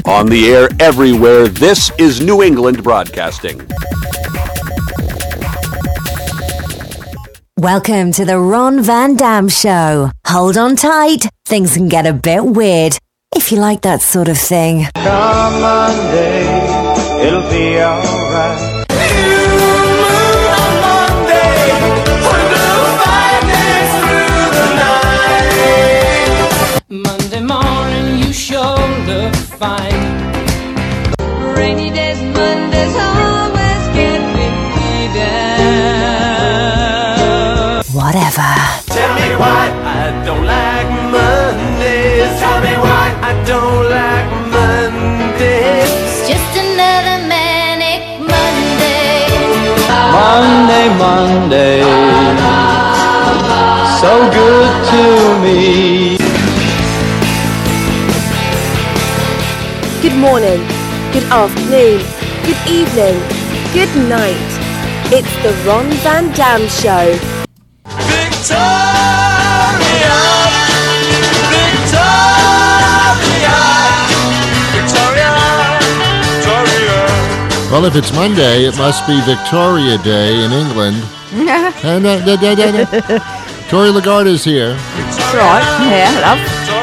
On the air everywhere, this is New England Broadcasting. Welcome to the Ron Van Dam Show. Hold on tight. Things can get a bit weird, if you like that sort of thing. Come Monday, it'll be alright. Monday morning, you sure look fine. Rainy days, Mondays always get me down. Whatever. Tell me why I don't like Mondays. Tell me why I don't like Mondays. It's just another manic Monday. Monday, so good to me. Good morning, good afternoon, good evening, good night. It's the Ron Van Dam Show. Victoria, Victoria, Victoria. Well, if it's Monday, it must be Victoria Day in England. And Tori Lagarde is here. That's right, yeah, love.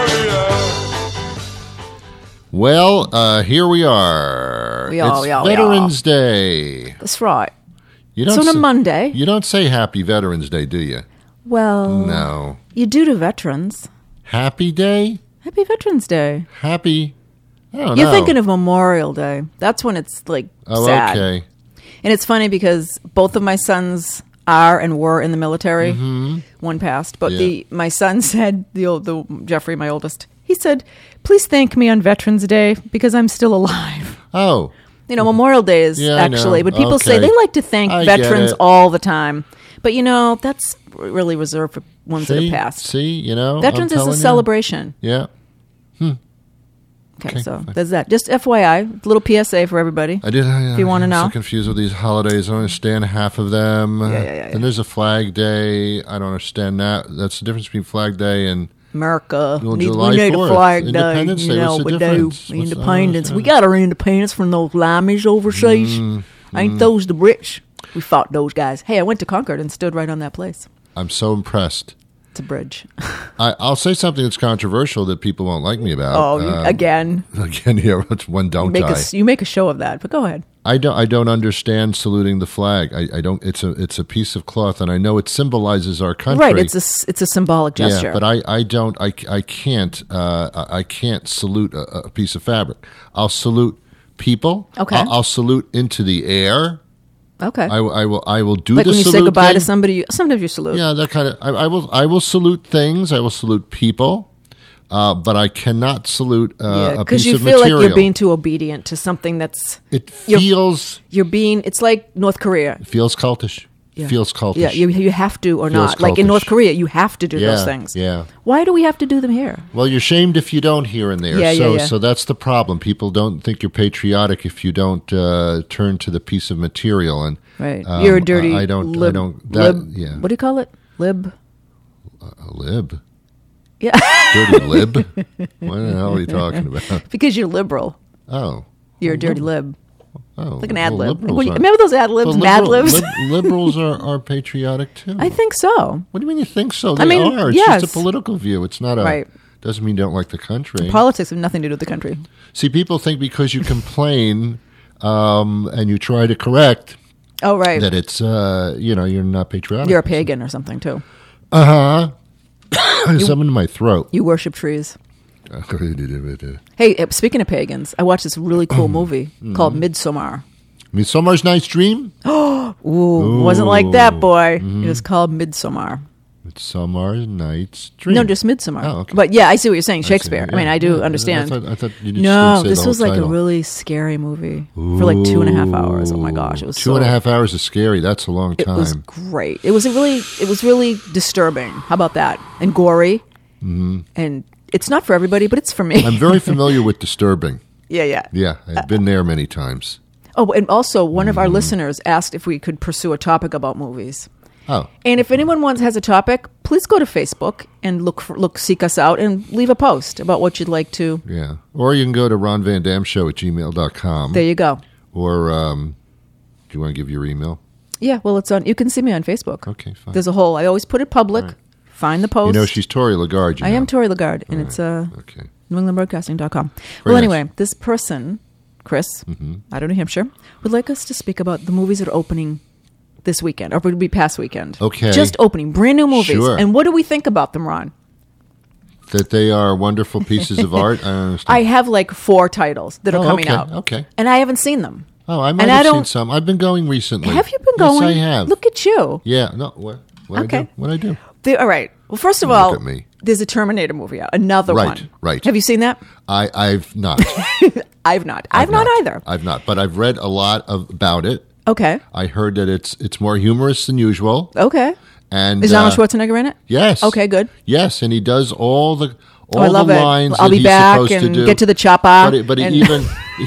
Well, here we are. We are, it's we are. Veterans Day. That's right. You It's on a say- Monday. You don't say Happy Veterans Day, do you? Well, No. you do to veterans. Happy Day? Happy Veterans Day. Happy? I don't know. You're thinking of Memorial Day. That's when it's like sad. okay. And it's funny because both of my sons are and were in the military. One passed, but Yeah. my son said, the Jeffrey, my oldest, he said, "Please thank me on Veterans Day because I'm still alive." Oh, You know, Memorial Day is Yeah, I know. actually, but people say Okay. they like to thank I get veterans it. all the time. But you know, that's really reserved for ones that see? have passed. See, you know. Veterans I'm is a telling you. celebration. Yeah. Okay, so fine. there's that. Just FYI, little PSA for everybody. I did. If you wanna I'm know. so confused with these holidays. I don't understand half of them. Yeah. And there's a Flag Day. I don't understand that. That's the difference between Flag Day and America. Well, we July need 4th, a flag day. Independence You Day, know, what's the we do. difference? What's- Independence. We got our independence from those limeys overseas. Ain't those the Brits? We fought those guys. Hey, I went to Concord and stood right on that place. I'm so impressed. It's a bridge. I'll say something that's controversial that people won't like me about. Again. Again, here, it's one don't I? You make a show of that, but go ahead. I don't understand saluting the flag. I don't. It's a piece of cloth, and I know it symbolizes our country. Right, it's a symbolic gesture. Yeah, but I don't. I can't. I can't salute a piece of fabric. I'll salute people. Okay. I'll salute into the air. Okay. I will do like the when you salute say goodbye thing. to somebody, sometimes you salute. Yeah, that kind of. I will salute things. I will salute people. But I cannot salute a because piece you of feel material. like you're being too obedient to something that's It feels it's like North Korea. cultish. Yeah. Feels cultish. Yeah, you have to or Feels not. Like in cultish. North Korea, you have to do Yeah, those things. yeah. Why do we have to do them here? Well, you're shamed if you don't here and there. Yeah. So that's the problem. People don't think you're patriotic if you don't turn to the piece of material. And Right. You're a dirty I don't. lib. Yeah. What do you call it? Lib? A lib. Yeah. Dirty lib. What the hell are you talking about? Because you're liberal. Oh. You're a dirty lib. Oh. Like an ad lib. liberals are- Remember those ad libs, Well, mad libs? liberals are patriotic too. I think so. What do you mean you think so? They I mean, are. It's yes. just a political view. It's not a. Right. Doesn't mean you don't like the country. Politics have nothing to do with the country. See, people think because you complain and you try to correct Oh, right. that it's you're not patriotic. You're a pagan or something, too. Something in my throat. You worship trees. Hey, speaking of pagans, I watched this really cool movie called Midsommar. Midsummer's Night's Dream. Ooh, wasn't like that, boy. It was called Midsommar. Midsummer's Night's Dream. No, just Midsommar. Oh, okay. But yeah, I see what you're saying. I see, Shakespeare. I mean, yeah. I do Yeah, understand. I thought you just No, didn't say this the was whole like a title. really scary movie for like 2.5 hours. Oh my gosh, it was Two and a half hours is scary. That's a long It time. was great. It was really disturbing. How about that? And gory. Mm-hmm. And it's not for everybody, but it's for me. I'm very familiar with disturbing. yeah. Yeah, I've been there many times. Oh, and also one of our listeners asked if we could pursue a topic about movies. Oh. And if anyone has a topic, please go to Facebook and seek us out and leave a post about what you'd like to. Yeah. Or you can go to ronvandamshow@gmail.com. There you go. Or do you want to give your email? Yeah, well, it's on. You can see me on Facebook. Okay, fine. There's a whole. I always put it public. Right. Find the post. You know, she's Tori Lagarde. I am Tori Lagarde, and All it's Okay. NewEnglandBroadcasting.com. Very Well, nice. anyway, this person, Chris, out of New Hampshire, would like us to speak about the movies that are opening this weekend, or would be past weekend. Okay. Just opening, brand new movies. Sure. And what do we think about them, Ron? That they are wonderful pieces of art? I don't understand. I have like 4 titles that are coming okay, out. Okay. And I haven't seen them. Oh, I might And I have seen don't- some. I've been going recently. Have you been going? Yes, I have. Look at you. Yeah. No. What Okay. I do? What I do? All right. Well, first of Look all, at me. there's a Terminator movie out. Another Right, one. right. Have you seen that? I've not. I've not. I've not either. I've not. But I've read a lot about it. Okay. I heard that it's more humorous than usual. Okay. And Is Arnold Schwarzenegger in it? Yes. Okay, good. Yes, and he does all the I love it. lines I'll that be he's back supposed to and do. get to the chopper. But and- he even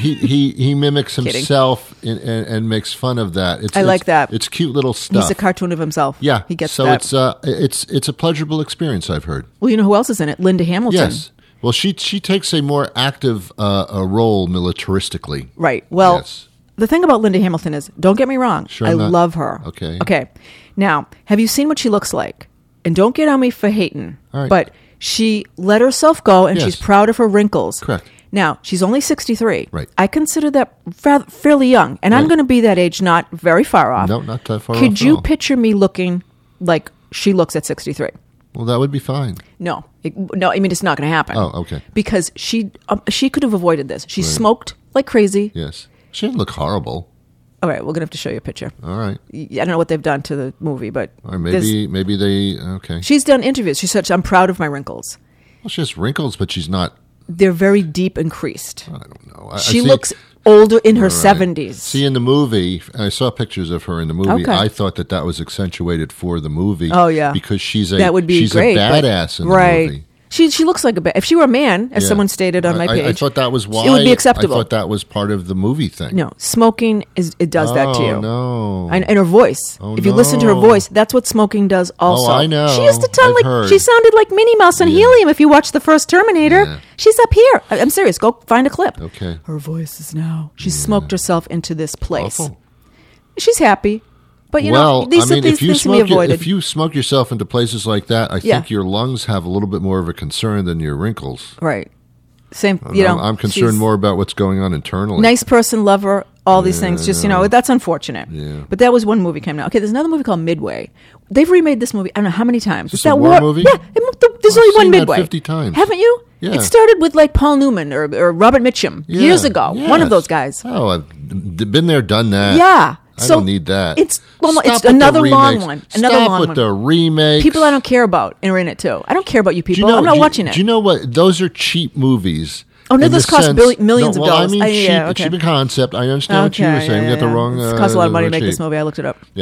he mimics Kidding. himself and makes fun of that. I like that. It's cute little stuff. He's a cartoon of himself. Yeah, He gets so that. it's a pleasurable experience. I've heard. Well, you know who else is in it? Linda Hamilton. Yes. Well, she takes a more active a role militaristically. Right. Well, Yes. the thing about Linda Hamilton is, don't get me wrong, Sure, I I'm not- love her. Okay. Okay. Now, have you seen what she looks like? And don't get on me for hating. All right. But she let herself go, and Yes. she's proud of her wrinkles. Correct. Now, she's only 63. Right. I consider that fairly young, and I'm Right. going to be that age not very far off. No, not that far off Could at you all. picture me looking like she looks at 63? Well, that would be fine. No, no. I mean, it's not going to happen. Oh, okay. Because she could have avoided this. She smoked like crazy. Yes. She didn't look horrible. All right, we're gonna have to show you a picture. All right. I don't know what they've done to the movie, but Or there's- maybe they okay. she's done interviews. She said, "I'm proud of my wrinkles. Well, she has wrinkles, but she's not. They're very deep and creased. I don't know. She see- looks older in her Right. 70s. See, in the movie, I saw pictures of her in the movie. Okay. I thought that was accentuated for the movie. Oh, yeah. because she's that would be she's great. a but- badass in right. the movie. She looks like a if she were a man, as Yeah. someone stated on my page. I thought that was why it would be acceptable. I thought that was part of the movie thing. No, smoking it does that to you. Oh, no. And her voice. Oh, if you listen to her no. voice, that's what smoking does also. I know. She used to I've like heard. she sounded like Minnie Mouse on Yeah. helium if you watch the first Terminator. Yeah. She's up here. I'm serious. Go find a clip. Okay. Her voice is now. She smoked herself into this place. Awful. She's happy. But you Well, know, these I mean, are if you things to be smoke avoided. if you smoke yourself into places like that, I Yeah. think your lungs have a little bit more of a concern than your wrinkles. Right. Same you know. I'm concerned she's more about what's going on internally. Nice person, lover, all these things. Just, you know, that's unfortunate. Yeah. But that was one movie came out. Okay, there's another movie called Midway. They've remade this movie, I don't know how many times. Is It's this a that war movie? Yeah, there's I've only one seen that Midway. 50 times. Haven't you? Yeah. It started with like Paul Newman or Robert Mitchum Yeah. years ago. One of Yes. those guys. Oh, I've been there, done that. Yeah. I So don't need that. It's Stop it's with the another long remakes. one. Another Stop long with one. the remakes. People I don't care about are in it too. I don't care about you Do people. you know, I'm not do you- watching it. Do you know what? Those are cheap movies. Oh, no, in this the costs sense- millions of well, dollars. I mean, cheap, Yeah, okay. cheap concept. I understand what you were saying. You got the wrong. It costs a lot of money to the make this cheap. movie. I looked it up. Yeah.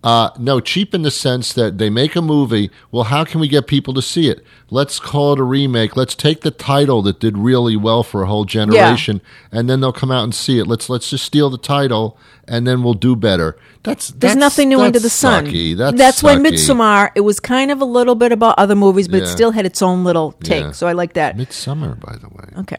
No, cheap in the sense that they make a movie. Well, how can we get people to see it? Let's call it a remake. Let's take the title that did really well for a whole generation, and then they'll come out and see it. Let's just steal the title, and then we'll do better. There's nothing new under the sun. Sucky. That's why sucky. Midsommar, it was kind of a little bit about other movies, but it Yeah. still had its own little take. Yeah. So I like that. Midsummer, by the way. Okay.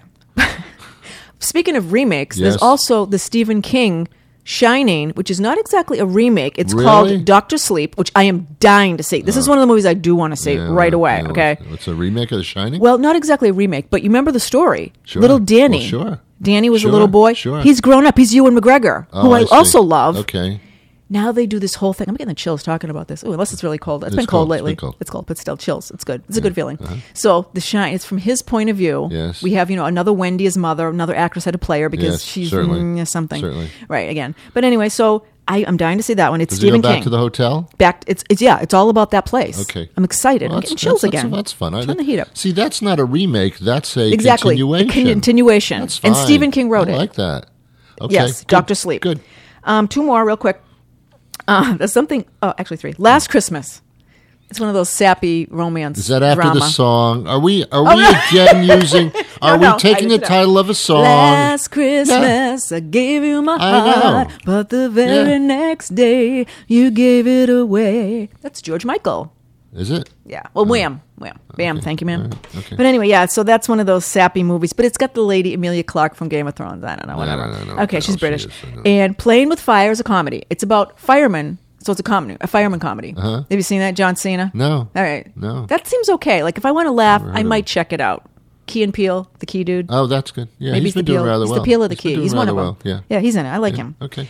Speaking of remakes, Yes. there's also the Stephen King Shining, which is not exactly a remake. It's Really? called Dr. Sleep, which I am dying to see. This is one of the movies I do want to see Yeah, right away, yeah. okay? It's a remake of The Shining? Well, not exactly a remake, but you remember the story. Sure. Little Danny. Well, sure. Danny was Sure, a little boy. sure. He's grown up. He's Ewan McGregor, who I see. also love. Okay. Now they do this whole thing. I'm getting the chills talking about this. Ooh, unless it's really cold. It's been cold lately. It's cold, but still chills. It's good. It's a good feeling. So the Shine, it's from his point of view. Yes. We have, another Wendy as mother, another actress had to play her because Yes, she's certainly. something. Certainly. Right, again. But anyway, so I'm dying to see that one. It's Does Stephen he go back King. to the hotel? It's all about that place. Okay. I'm excited. Well, I'm getting chills again. That's fun. Turn the heat up. See, that's not a remake. That's a Exactly. continuation. A continuation. That's fine. And Stephen King wrote I it. like that. Okay. Yes, good, Dr. Sleep. Good. Two more real quick. There's something. Oh, actually three. Last Christmas. It's one of those sappy romance. Is that after drama. the song? Are we no. again using? Are No, we taking the title of a song? Last Christmas, I gave you my heart, but the very next day, you gave it away. That's George Michael. Is it? Yeah. Well, Wham. Bam. Okay. Thank you, ma'am. Right. Okay. But anyway, yeah, so that's one of those sappy movies. But it's got the lady Emilia Clarke from Game of Thrones. I don't know, whatever. No, okay, she's British. She is, and Playing with Fire is a comedy. It's about firemen. So it's a fireman comedy. Uh-huh. Have you seen that, John Cena? No. All right. No. That seems okay. Like, if I want to laugh, I might check it out. Key and Peele, the Key dude. Oh, that's good. Yeah, Maybe he's been doing rather well. He's the Peele of the He's been Key. doing He's one of rather them. well, Yeah, he's in it. I like him. Okay.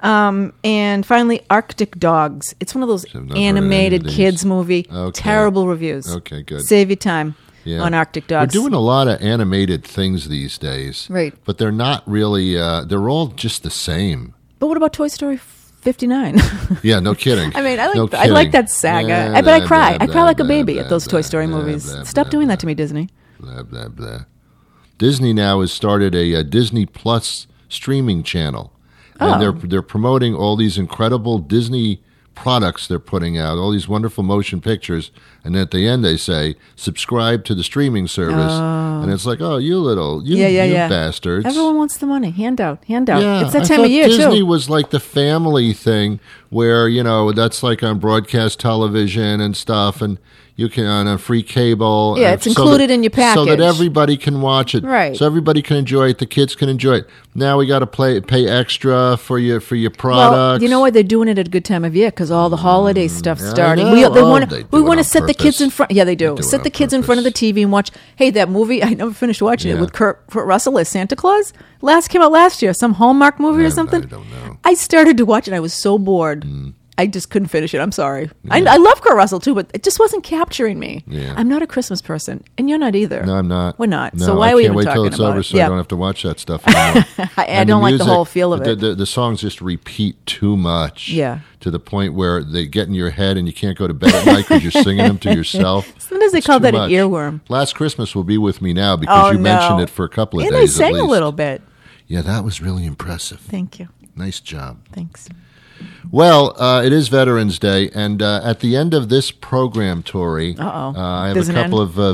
And finally, Arctic Dogs. It's one of those I've not heard of animated any of these. kids movie. Okay. Terrible reviews. Okay, good. Save your time Yeah. on Arctic Dogs. We're doing a lot of animated things these days. Right. But they're not really, they're all just the same. But what about Toy Story 59? Yeah, no kidding. I mean, I like No I like kidding. that saga. Yeah, But I blah, cry. blah, I cry like a blah, baby blah, at those blah, Toy Story blah, movies. blah, Stop blah, doing blah. that to me, Disney. Blah, blah, blah. Disney now has started a Disney Plus streaming channel. And they're promoting all these incredible Disney products they're putting out, all these wonderful motion pictures. And at the end they say, subscribe to the streaming service. And it's like, oh, you bastards. Everyone wants the money. Handout. Yeah, It's that I time of thought year, Disney too. was like the family thing where, that's like on broadcast television and stuff, and you can on a free cable. Yeah, it's included in your package. So that everybody can watch it. Right. So everybody can enjoy it. The kids can enjoy it. Now we got to pay extra for your products. Well, you know what? They're doing it at a good time of year because all the holiday stuff's Yeah, I starting. know. We Oh, want they to do it on set the kids purpose. in front. Yeah, they do. They do it Set on the kids in front of the purpose. TV and watch. Hey, that movie I never finished watching it Yeah. with Kurt Russell as Santa Claus. Came out last year. Some Hallmark movie or something. I don't know. I started to watch it. I was so bored. I just couldn't finish it. I'm sorry. I love Kurt Russell too, but it just wasn't capturing me. Yeah. I'm not a Christmas person, and you're not either. No, I'm not. We're not. No, So why I are we can't even wait talking till it's about over it? so I don't have to watch that stuff anymore. I And don't like the whole feel of it. The songs just repeat too much. Yeah. To the point where they get in your head and you can't go to bed at night because you're singing them to yourself. Sometimes they It's call too that much. an earworm. Last Christmas will be with me now because you mentioned it for a couple of and days. I sang at least. a little bit. Yeah, that was really impressive. Thank you. Nice job. Thanks. Well, it is Veterans Day, and at the end of this program, Tori, Uh-oh. I have Does a it couple of.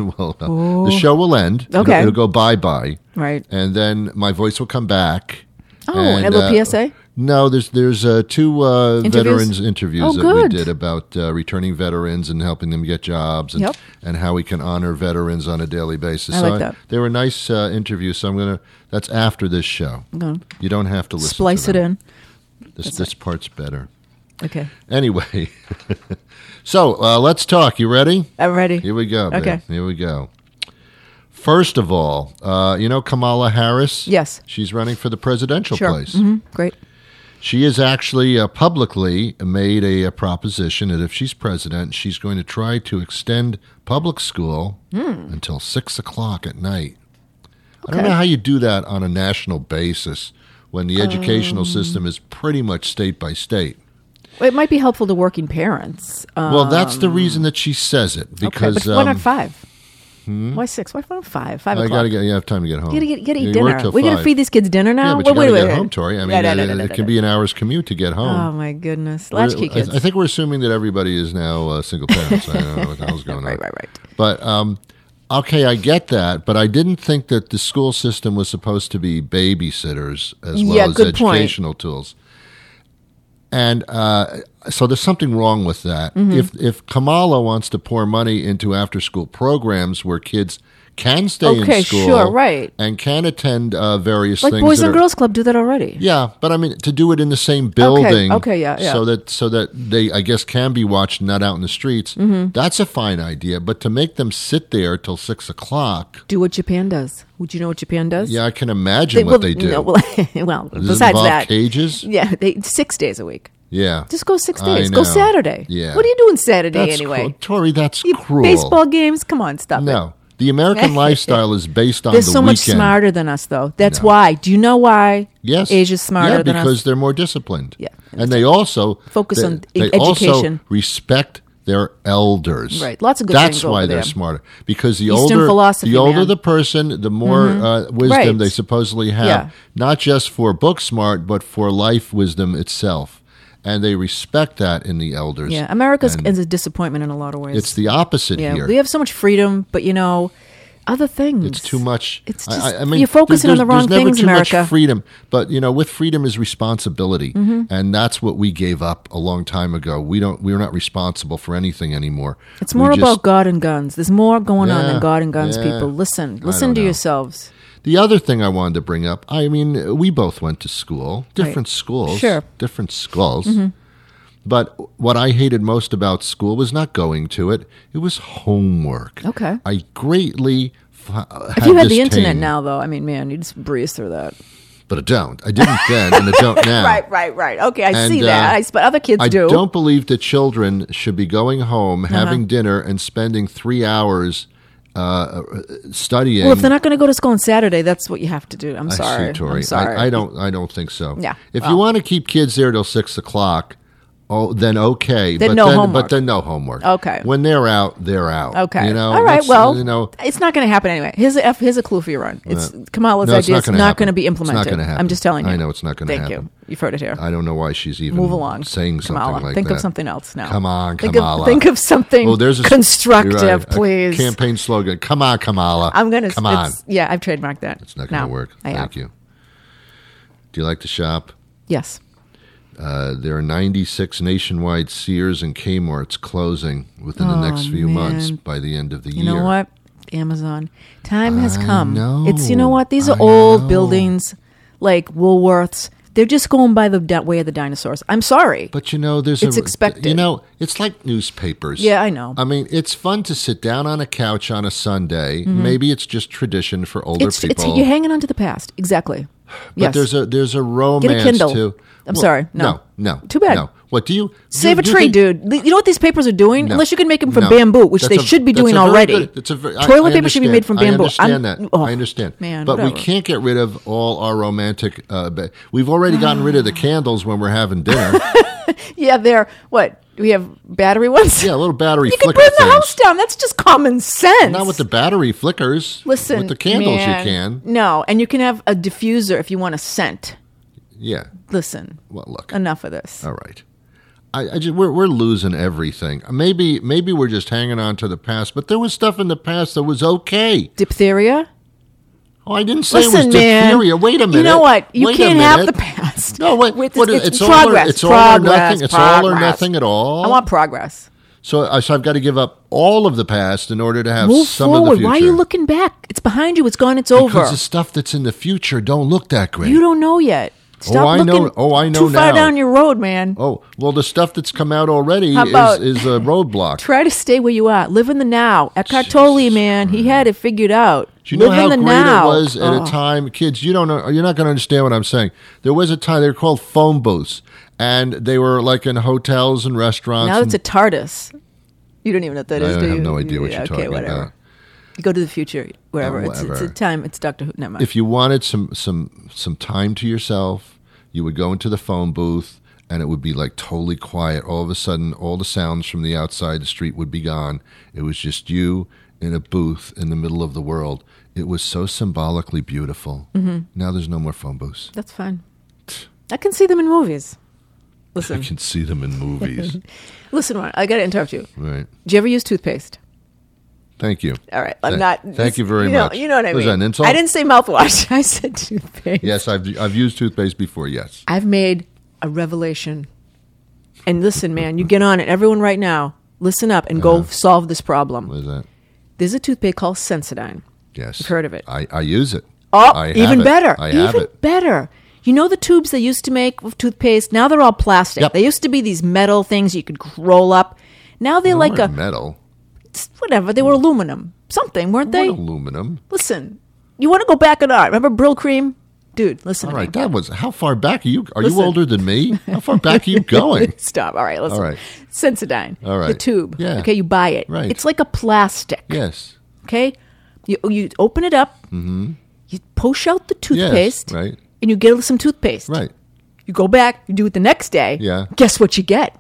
The show will end. Okay. It'll go bye-bye. Right. And then my voice will come back. Oh, and a little PSA? No, there's two veterans interviews Oh, that good. we did about returning veterans and helping them get jobs and, Yep. and how we can honor veterans on a daily basis. I like that. They were nice interviews, so that's after this show. Okay. You don't have to listen Splice to it them. in. This part's better. Okay. Anyway, so let's talk. You ready? I'm ready. Here we go. babe. Okay. Here we go. First of all, you know Kamala Harris? Yes. She's running for the presidential Sure. place. Great. She has actually publicly made a proposition that if she's president, she's going to try to extend public school until 6 o'clock at night. I don't know how you do that on a national basis when the educational system is pretty much state by state. It might be helpful to working parents. Well, that's the reason that she says it, because okay, but why not 5? Why 6? Why not 5? 5 I o'clock. you have time to get home. You gotta eat You dinner. work till We gotta 5. feed these kids dinner now. Yeah, but you wait, gotta get home, Tori. I mean, it can be an hour's commute to get home. Oh my goodness, latchkey kids. I think we're assuming that everybody is now single parents. I don't know what the hell's going on. Right. But okay, I get that, but I didn't think that the school system was supposed to be babysitters as well as good point. educational tools. And so there's something wrong with that. Mm-hmm. If Kamala wants to pour money into after-school programs where kids can stay in school, sure, right. and can attend various like things, Boys that and are- Girls Club do that already. yeah, but I mean to do it in the same building, yeah. so that they, I guess, can be watched, not out in the streets. Mm-hmm. That's a fine idea, but to make them sit there till 6 o'clock, Do what Japan does. Would you know what Japan does? yeah, I can imagine what they do. No, well, Does it besides involve that, cages? yeah, 6 days a week. Yeah, Just go 6 I days. know. Go Saturday. Yeah. What are you doing Saturday that's anyway? cruel. Tori, that's You cruel. Baseball games? Come on, stop it. No, the American lifestyle is based on They're the so much weekend. smarter than us, though. That's why. Do you know why? Yes, Asia's smarter than us. because they're more disciplined. Yeah. and they also Focus on they education. also respect their elders. Right. Lots of good That's things why over they're there. smarter. Because the Eastern philosophy, older man. the person, the more wisdom Right. they supposedly have. Yeah. Not just for book smart, but for life wisdom itself. And they respect that in the elders. Yeah, America And is a disappointment in a lot of ways. it's the opposite yeah, here. we have so much freedom, but other things. It's too much. It's just, I mean, you're focusing on the wrong there's never things, too America. much freedom, but with freedom is responsibility, and that's what we gave up a long time ago. We're not responsible for anything anymore. It's more about God and guns. There's more going on than God and guns, yeah. people. Listen to know. yourselves. The other thing I wanted to bring up, I mean, we both went to school, different schools, Sure. different schools. But what I hated most about school was not going to it. It was homework. Okay. I greatly If you had the internet now, though, I mean, man, you just breeze through that. But I don't. I didn't then, and I don't now. Right. Okay, I see that. But other kids do. I don't believe that children should be going home, having dinner, and spending 3 hours studying. Well, if they're not going to go to school on Saturday, that's what you have to do. I'm I sorry. see, Tori. I'm sorry. I don't think so. Yeah. If you want to keep kids there till 6 o'clock, then okay. Then but no then, homework. But then no homework. Okay. When they're out, they're out. Okay. All right. Well, it's not going to happen anyway. Here's a clue for you, Ron. It's Kamala's idea. It's not going to be implemented. It's not going to happen. I'm just telling you. I know it's not going to happen. Thank you. You've heard it here. I don't know why she's even Move along. saying something Kamala. like Think that. of something else now. Come on, Kamala. Think of something there's constructive, you're right, please. A campaign slogan. Come on, Kamala. I'm going to. Come on. Yeah, I've trademarked that. It's not going to work. Thank you. Do you like to shop? Yes. There are 96 nationwide Sears and Kmart's closing within the next few months by the end of the year. You know what? Amazon. Time has come. Know. These are old buildings like Woolworths. They're just going by the way of the dinosaurs. I'm sorry. But it's expected. It's like newspapers. Yeah, I know. I mean, it's fun to sit down on a couch on a Sunday. Maybe it's just tradition for older people. You're hanging on to the past. Exactly. But yes. there's a romance Get a Kindle. to. I'm sorry. No. Too bad. No. What do you save a do you tree, think, dude? You know what these papers are doing? No. Unless you can make them from No. bamboo, which That's they should be doing already. Toilet paper should be made from bamboo. I understand that. I understand. Man, but whatever. we can't get rid of all our romantic. We've already gotten rid of the candles when we're having dinner. Yeah, they're what? We have battery ones. Yeah, a little battery. You can flicker burn the things. house down. That's just common sense. Not with the battery flickers. Listen, with the candles man, you can. No, and you can have a diffuser if you want a scent. Yeah. Listen. Well, look. Enough of this. All right. We're losing everything. Maybe we're just hanging on to the past, but there was stuff in the past that was okay. Diphtheria? Oh, I didn't say Listen, it was man, diphtheria. Wait a minute. You know what? You Wait can't have the past. No, wait. It's all progress. It's all or nothing. It's all or nothing at all. I want progress. So I've got to give up all of the past in order to have Move some forward. of the future. Why are you looking back? It's behind you. It's gone. It's over. Because the stuff that's in the future don't look that great. You don't know yet. Stop I looking know. Oh, I know too far now. down your road, man. Oh, well, the stuff that's come out already How about- is a roadblock. Try to stay where you are. Live in the now. Eckhart Tolle, man, he had it figured out. Do you know Live how in the great now. it was at a time? Kids, you don't know. You're not going to understand what I'm saying. There was a time they were called phone booths, and they were like in hotels and restaurants. Now it's a TARDIS. You don't even know what that is, do I you? have no idea what you're okay, talking whatever. about. You go to the future, wherever. Whatever. It's a time. It's Doctor Who. Never mind. If you wanted some time to yourself, you would go into the phone booth, and it would be like totally quiet. All of a sudden, all the sounds from the outside the street would be gone. It was just you in a booth in the middle of the world. It was so symbolically beautiful. Mm-hmm. Now there's no more phone booths. That's fine. I can see them in movies. I Listen. can see them in movies. Listen, Ron, I got to interrupt you. Right. Do you ever use toothpaste? Thank you. All right. I'm not. Thank you very much. You know what I mean. Was that an insult? I didn't say mouthwash. I said toothpaste. Yes, I've used toothpaste before, yes. I've made a revelation. And listen, man, you get on it. Everyone right now, listen up and go solve this problem. What is that? There's a toothpaste called Sensodyne. Yes. You've heard of it. I use it. Oh, I have even it. better. I have even it. better. You know the tubes they used to make with toothpaste? Now they're all plastic. Yep. They used to be these metal things you could roll up. Now they're like a metal. whatever. They were aluminum. Something, weren't they? What aluminum? Listen, you want to go back in art. Remember Brill Cream? Dude, listen All to right, me. that was how far back are you? Are Listen. you older than me? How far back are you going? Stop. All right, listen. All right. Sensodyne. All right. The tube. Yeah. Okay, you buy it. Right. It's like a plastic. Yes. Okay? You open it up. Mm-hmm. You push out the toothpaste. Yes, right. And you get some toothpaste. Right. You go back, you do it the next day. Yeah. Guess what you get?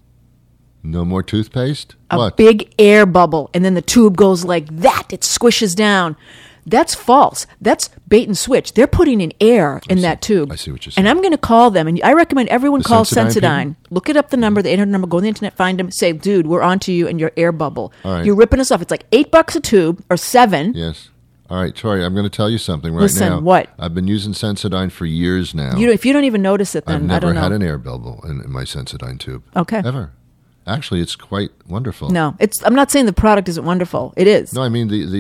No more toothpaste? A What? big air bubble. And then the tube goes like that. It squishes down. That's false. That's bait and switch. They're putting in air in that tube. I see what you're saying. And I'm going to call them. And I recommend everyone The call Sensodyne Sensodyne. Look it up, the number, the 800 number. Go on the internet, find them. Say, dude, we're on to you and your air bubble. All right. You're ripping us off. It's like $8 a tube or $7. Yes. All right, Tori, I'm going to tell you something right Listen, now. what? I've been using Sensodyne for years now. If you don't even notice it, then I've I don't never know. had an air bubble in my Sensodyne tube. Okay. Ever. Actually, it's quite wonderful. No, I'm not saying the product isn't wonderful. It is. No, I mean the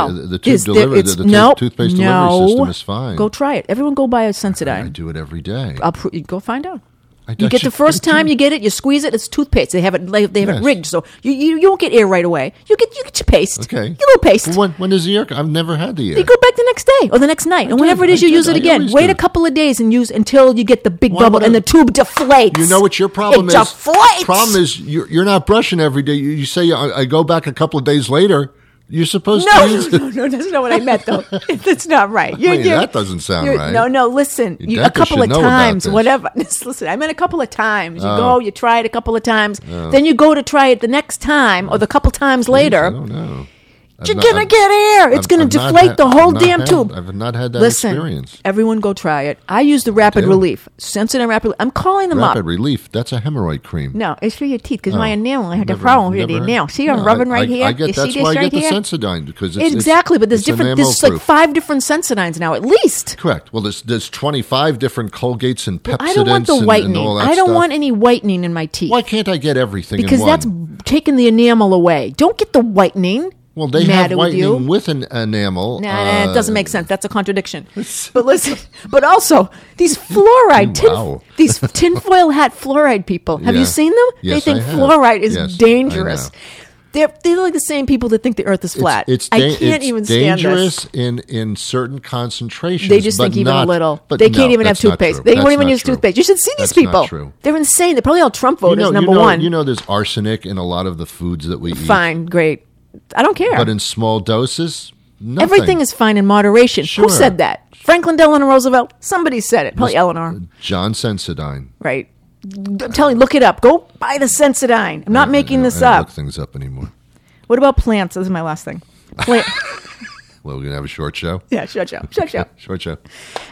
Is tube there- delivery, it's- the no, toothpaste no. delivery system is fine. Go try it. Everyone go buy a I Sensodyne. do it every day. Go find out. I You get the first time you you get it, you squeeze it. It's toothpaste. They have it. They have Yes. it rigged, so you don't get air right away. You get your paste. Okay. Your little paste. Well, when does the air? I've never had the air. You go back the next day or the next night, and whenever it is, you use it again. always Wait do. a couple of days and use until you get the big Why bubble would and I- the tube deflates. You know what your problem it is? Deflates. Problem is you're not brushing every day. You say I go back a couple of days later. You're supposed No, to use no, that's not what I meant, though. That's not right. that doesn't sound right. No, listen. Your A dentist couple should of know about times, this. whatever. Listen, I meant a couple of times. You Oh. go, you try it a couple of times. Then you go to try it the next time or the couple times later. I don't know. You're going to get air. It's going to deflate the whole damn tube. I've not had that Listen, experience. everyone go try it. I use the Rapid do. Relief. Sensodyne Rapid. I'm calling them Rapid up. Relief. That's a hemorrhoid cream. No, it's for your teeth because my Oh, enamel. I had a never- problem with the never- enamel. See, I'm No, rubbing right here. I get You that's see why this I right get here? the Sensodyne because it's Exactly, but there's it's different. enamel There's like proof. 5 different Sensodynes now, at least. Correct. Well, there's 25 different Colgates and Pepsodents I don't want the and whitening. all that I don't stuff. want any whitening in my teeth. Why can't I get everything Because in one? that's taking the enamel away. Don't get the whitening. Well, they Mad have with you. whitening with an enamel. Nah, it doesn't make sense. That's a contradiction. But listen, but also these fluoride, Wow. these tinfoil hat fluoride people. Have Yeah. you seen them? Yes, they think I have. fluoride is Yes, dangerous. I know. They're like the same people that think the Earth is flat. It's I can't even stand dangerous this. in certain concentrations. They just but think even not, a little. But They no, can't even have that's not toothpaste. true. They That's won't even not use true. toothpaste. You should see these That's people. Not true. They're insane. They're probably all Trump voters. Number one. You know, there's arsenic in a lot of the foods that we eat. Fine, great. I don't care. But in small doses, nothing. Everything is fine in moderation. Sure. Who said that? Franklin Delano Roosevelt? Somebody said it. Probably Eleanor. John Sensodyne. Right. I'm telling you, look it up. Go buy the Sensodyne. I'm not making this I don't up. look things up anymore. What about plants? This is my last thing. Plant. Well, we're gonna have a short show. Yeah, shut up. Short show.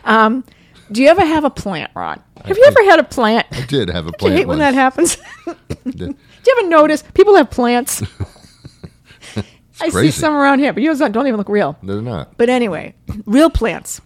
Do you ever have a plant, Ron? Have you ever had a plant? I did have a Do you plant. hate when that once. happens? Do you ever notice people have plants? I see crazy. some around here, but yours don't even look real. They're not. But anyway, real plants.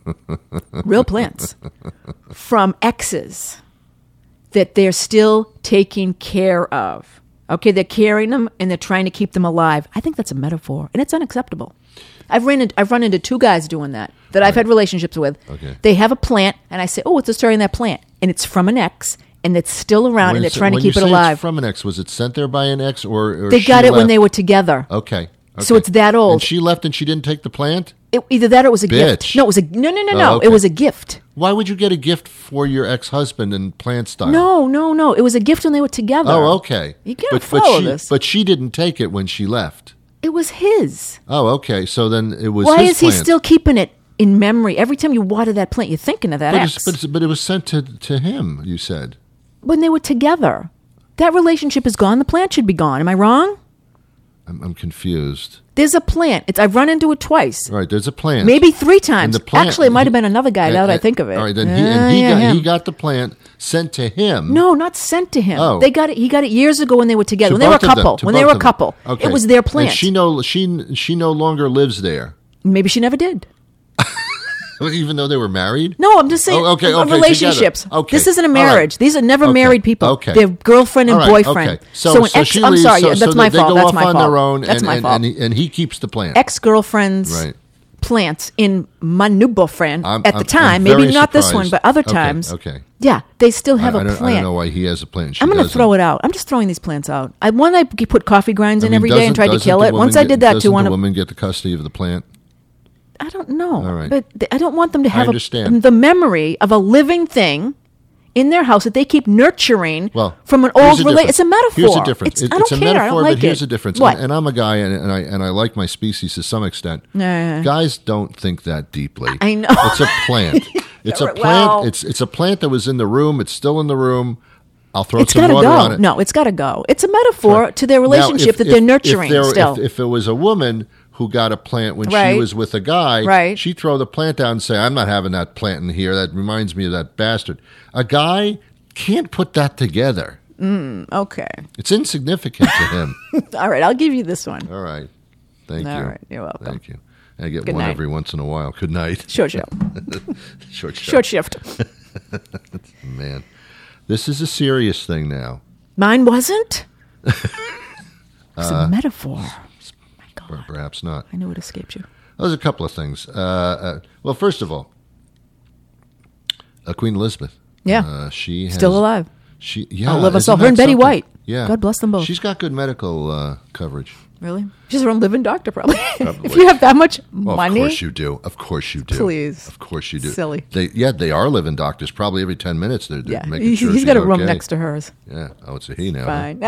Real plants from exes that they're still taking care of. Okay, they're carrying them and they're trying to keep them alive. I think that's a metaphor, and it's unacceptable. I've run into 2 guys doing that I've had relationships with. Okay. They have a plant, and I say, "Oh, what's the story in that plant?" And it's from an ex, and it's still around, and they're trying to keep it When you say alive. it's from an ex, was it sent there by an ex, or They she got it when left? they were together. Okay. So it's that old. And she left and she didn't take the plant? Either that or it was a gift. Bitch. No, it was a no. Oh, okay. It was a gift. Why would you get a gift for your ex-husband in plant style? No. It was a gift when they were together. Oh, okay. You gotta follow this. But she didn't take it when she left. It was his. Oh, okay. So then it was Why his is he plant. still keeping it in memory? Every time you water that plant, you're thinking of that ex. But it was sent to him, you said. When they were together. That relationship is gone. The plant should be gone. Am I wrong? I'm confused. There's a plant. I've run into it twice. All right, there's a plant. Maybe 3 times. And the plant, Actually, it might have been another guy now that I think of it. All right, then him. he got the plant sent to him. No, not sent to him. Oh. They got it. He got it years ago when they were together. To When they were a both of them, couple. to When they both were a of them. couple. Okay. It was their plant. And she no longer lives there, Maybe she never did. even though they were married. No, I'm just saying. Oh, okay, relationships. together. Okay. This isn't a All right. marriage. These are never Okay. married people. Okay. They're girlfriend and All right, boyfriend. Okay. So an ex. she I'm leaves, sorry. So, yeah, that's so my they fault. go That's off my on fault. their own, That's my fault. and he keeps the plant. Ex-girlfriend's Right. plants in Manubofriend I'm- at the I'm time. very Maybe not this one, surprised. but other Okay, times. okay. Yeah, they still have I a don't plant. know why he has a plant. She I'm going to doesn't. throw it out. I'm just throwing these plants out. I put coffee grinds in I mean, every day and tried to doesn't kill the it. woman Once I did that doesn't to one the of woman get the custody of the plant? I don't know. All right. But I don't want them to have understand. the memory of a living thing in their house that they keep nurturing Well, from an here's old the relationship. It's a difference. metaphor. Here's the difference. I don't It's a care. I metaphor, don't like but here's it. the difference. What? And I'm a guy, and I like my species to some extent. Yeah. Guys don't think that deeply. I know. It's a plant. It's a Well- plant. It's a plant that was in the room. It's still in the room. I'll throw It's some got to water go. on it. No, it's got to go. It's a metaphor Right. to their relationship Now, that they're nurturing still. If it was a woman who got a plant when Right. she was with a guy, Right. she'd throw the plant down and say, I'm not having that plant in here. That reminds me of that bastard. A guy can't put that together. Okay. It's insignificant to him. All right. I'll give you this one. All right. Thank you. All right. You're welcome. Thank you. I get Good one night. every once in a while. Good night. Short show. Short show. Short shift. Man, this is a serious thing now. Mine wasn't. It's a metaphor. My God. Or perhaps not. I knew it escaped you. There's a couple of things. Well, first of all, Queen Elizabeth. Yeah. She has, Still alive. Yeah. Outlive us isn't all. Her that and Betty something? White. Yeah. God bless them both. She's got good medical coverage. Really? She's her own living doctor, probably. Probably. If you have that much Well, money. of course you do. Of course you do. Please. Of course you do. Silly. They are living doctors. Probably every 10 minutes they're Yeah. making sure He's she's got a room okay. next to hers. Yeah. Oh, it's a he now. Fine.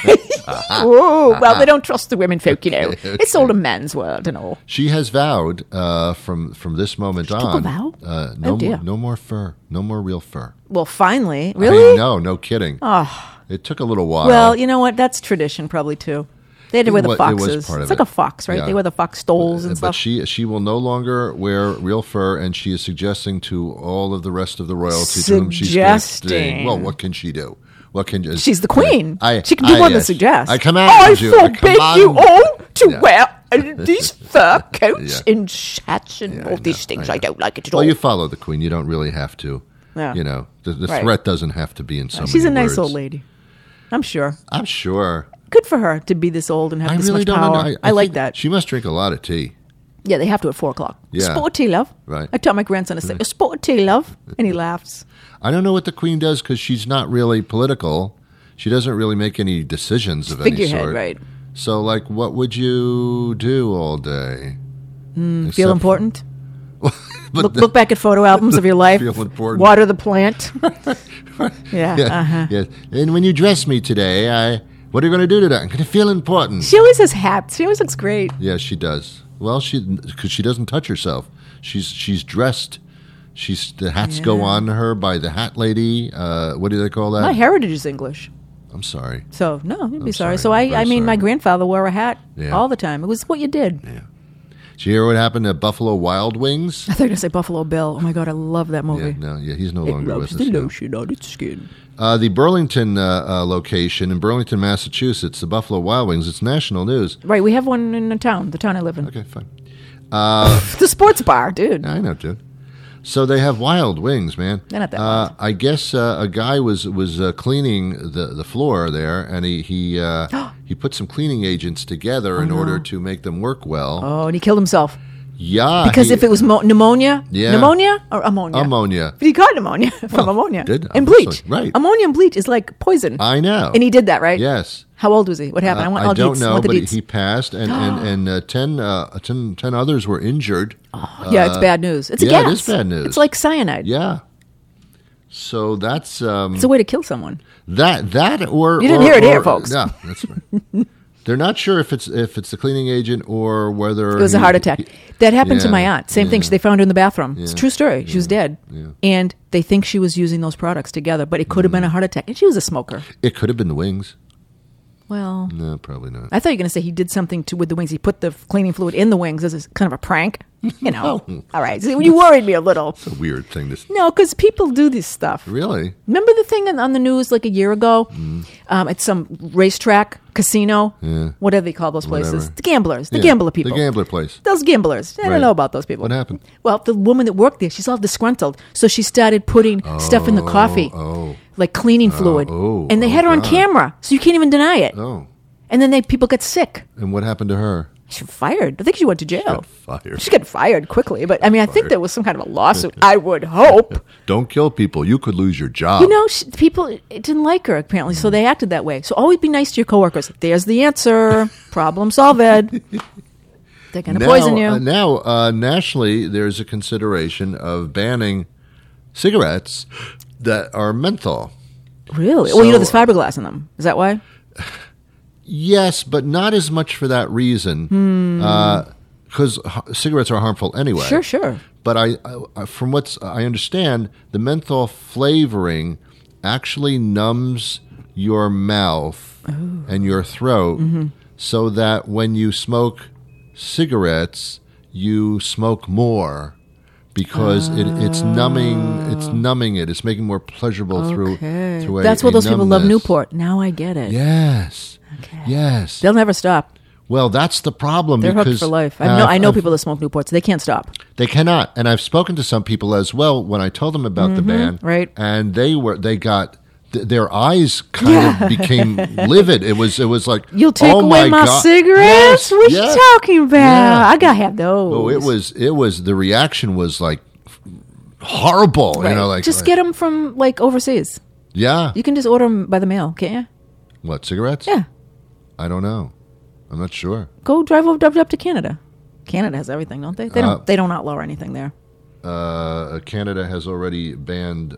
Whoa. Well, they don't trust the women folk, you know. Okay. It's all a man's world and all. She has vowed from this moment took a on. vow? No, Oh, dear. no more fur. No more real fur. Well, finally. I Really? mean, no kidding. Oh. It took a little while. Well, you know what? That's tradition probably, too. They had to wear the It was foxes. part of It's like it. a fox, right? Yeah. They wear the fox stoles and But stuff. she will no longer wear real fur, and she is suggesting to all of the rest of the royalty to whom she's Suggesting. suggesting. Well, what can she do? What can She's the queen. I, She can do more than yes. suggest. I command I you. I forbid you command- all to Yeah. wear these fur coats Yeah. and hats and Yeah, all I these know, things. I I know. don't like it at Well, all. you follow the queen. You don't really have to. Yeah. You know, the Right. threat doesn't have to be in so many She's a nice words. old lady. I'm sure. I'm sure. Good for her to be this old and have I this really much don't power. know. I like think that. She must drink a lot of tea. Yeah, they have to at 4 o'clock. Yeah. Sport tea, love. Right. I taught my grandson to say, "A sport tea, love," and he laughs. I don't know what the queen does because she's not really political. She doesn't really make any decisions of any Figurehead, sort. right. So, like, what would you do all day? Feel Except- important? But Look back at photo albums of your life. Feel important. Water the plant. Yeah. Yeah, Uh-huh. yeah. And when you dress me today, what are you going to do today? I'm going to feel important. She always has hats. She always looks great. Yeah, she does. Well, because she doesn't touch herself. She's dressed. The hats go on her by the hat lady. What do they call that? My heritage is English. I'm sorry. So, no, you'd be I'm sorry. sorry. So, I'm very I mean, my sorry. grandfather wore a hat Yeah. all the time. It was what you did. Did you hear what happened at Buffalo Wild Wings? I thought you were going to say Buffalo Bill. Oh, my God, I love that movie. He's no It longer loves with the us now. lotion on its skin. The Burlington location in Burlington, Massachusetts, the Buffalo Wild Wings, it's national news. Right, we have one in the town I live in. Okay, fine. The sports bar, dude. I know, dude. So they have wild wings, man. They're not that wild. I guess a guy was cleaning the floor there, and he put some cleaning agents together in order to make them work well. Oh, and he killed himself. Yeah, Because if it was pneumonia, Yeah. pneumonia or ammonia? ammonia. But he caught pneumonia from ammonia. did, and obviously. bleach. Right. Ammonia and bleach is like poison. I know. And he did that, right? Yes. How old was he? What happened? I want all I don't deets. know, Want the but deets. he passed, and 10 others were injured. Yeah, it's bad news. It's a yeah, gas. it is bad news. It's like cyanide. Yeah. So that's It's a way to kill someone. that or You didn't or- hear it here, or- folks. No, that's right. They're not sure if it's the cleaning agent or whether It was a heart attack. That happened to yeah, my aunt. Same thing. yeah. They found her in the bathroom. It's a Yeah, true story. She was dead. yeah. And they think she was using those products together, but it could have been a heart attack. And she was a smoker. It could have been the wings. Well, No, probably not. I thought you were going to say he did something with the wings. He put the cleaning fluid in the wings as a kind of a prank. You know. All right. So you worried me a little. It's a weird thing to. No, because people do this stuff. Really? Remember the thing on the news like a year ago? At some racetrack, casino? Yeah. What do they call those places? Whatever. The gamblers. The Yeah, gambler people. The gambler place. Those gamblers. I Right. don't know about those people. What happened? Well, the woman that worked there, she's all disgruntled. So she started putting stuff in the coffee, like cleaning fluid. And they had her on God. camera, so you can't even deny it. Oh. And then people got sick. And what happened to her? She was fired. I think she went to jail. Fired. She got fired quickly. But, I mean, I think there was some kind of a lawsuit. I would hope. Don't kill people. You could lose your job. You know, people didn't like her, apparently, so they acted that way. So always be nice to your coworkers. There's the answer. Problem solved. They're going to poison you. Now, nationally, there's a consideration of banning cigarettes that are menthol. Really? Well, you know, there's fiberglass in them. Is that why? Yes, but not as much for that reason. Because cigarettes are harmful anyway. Sure. But I from what I understand, the menthol flavoring actually numbs your mouth and your throat, so that when you smoke cigarettes, you smoke more because it's numbing it. It's making it more pleasurable through That's why those people love numbness. Newport. Now I get it. Yes. Okay. Yes. They'll never stop. Well, that's the problem. They're because hooked for life. I know people that smoke Newports. They can't stop. They cannot. And I've spoken to some people as well when I told them about the ban. Right. And they got their eyes kind of became livid. It was like, You'll take oh away my God. cigarettes? Yes, What yes. you talking about? Yeah. I gotta have those. Oh, it was the reaction was like horrible. Right. You know, like just get them from like overseas. Yeah. You can just order them by the mail, can't you? What, cigarettes? Yeah. I don't know. I'm not sure. Go drive up to Canada. Canada has everything, don't they? They don't outlaw anything there. Canada has already banned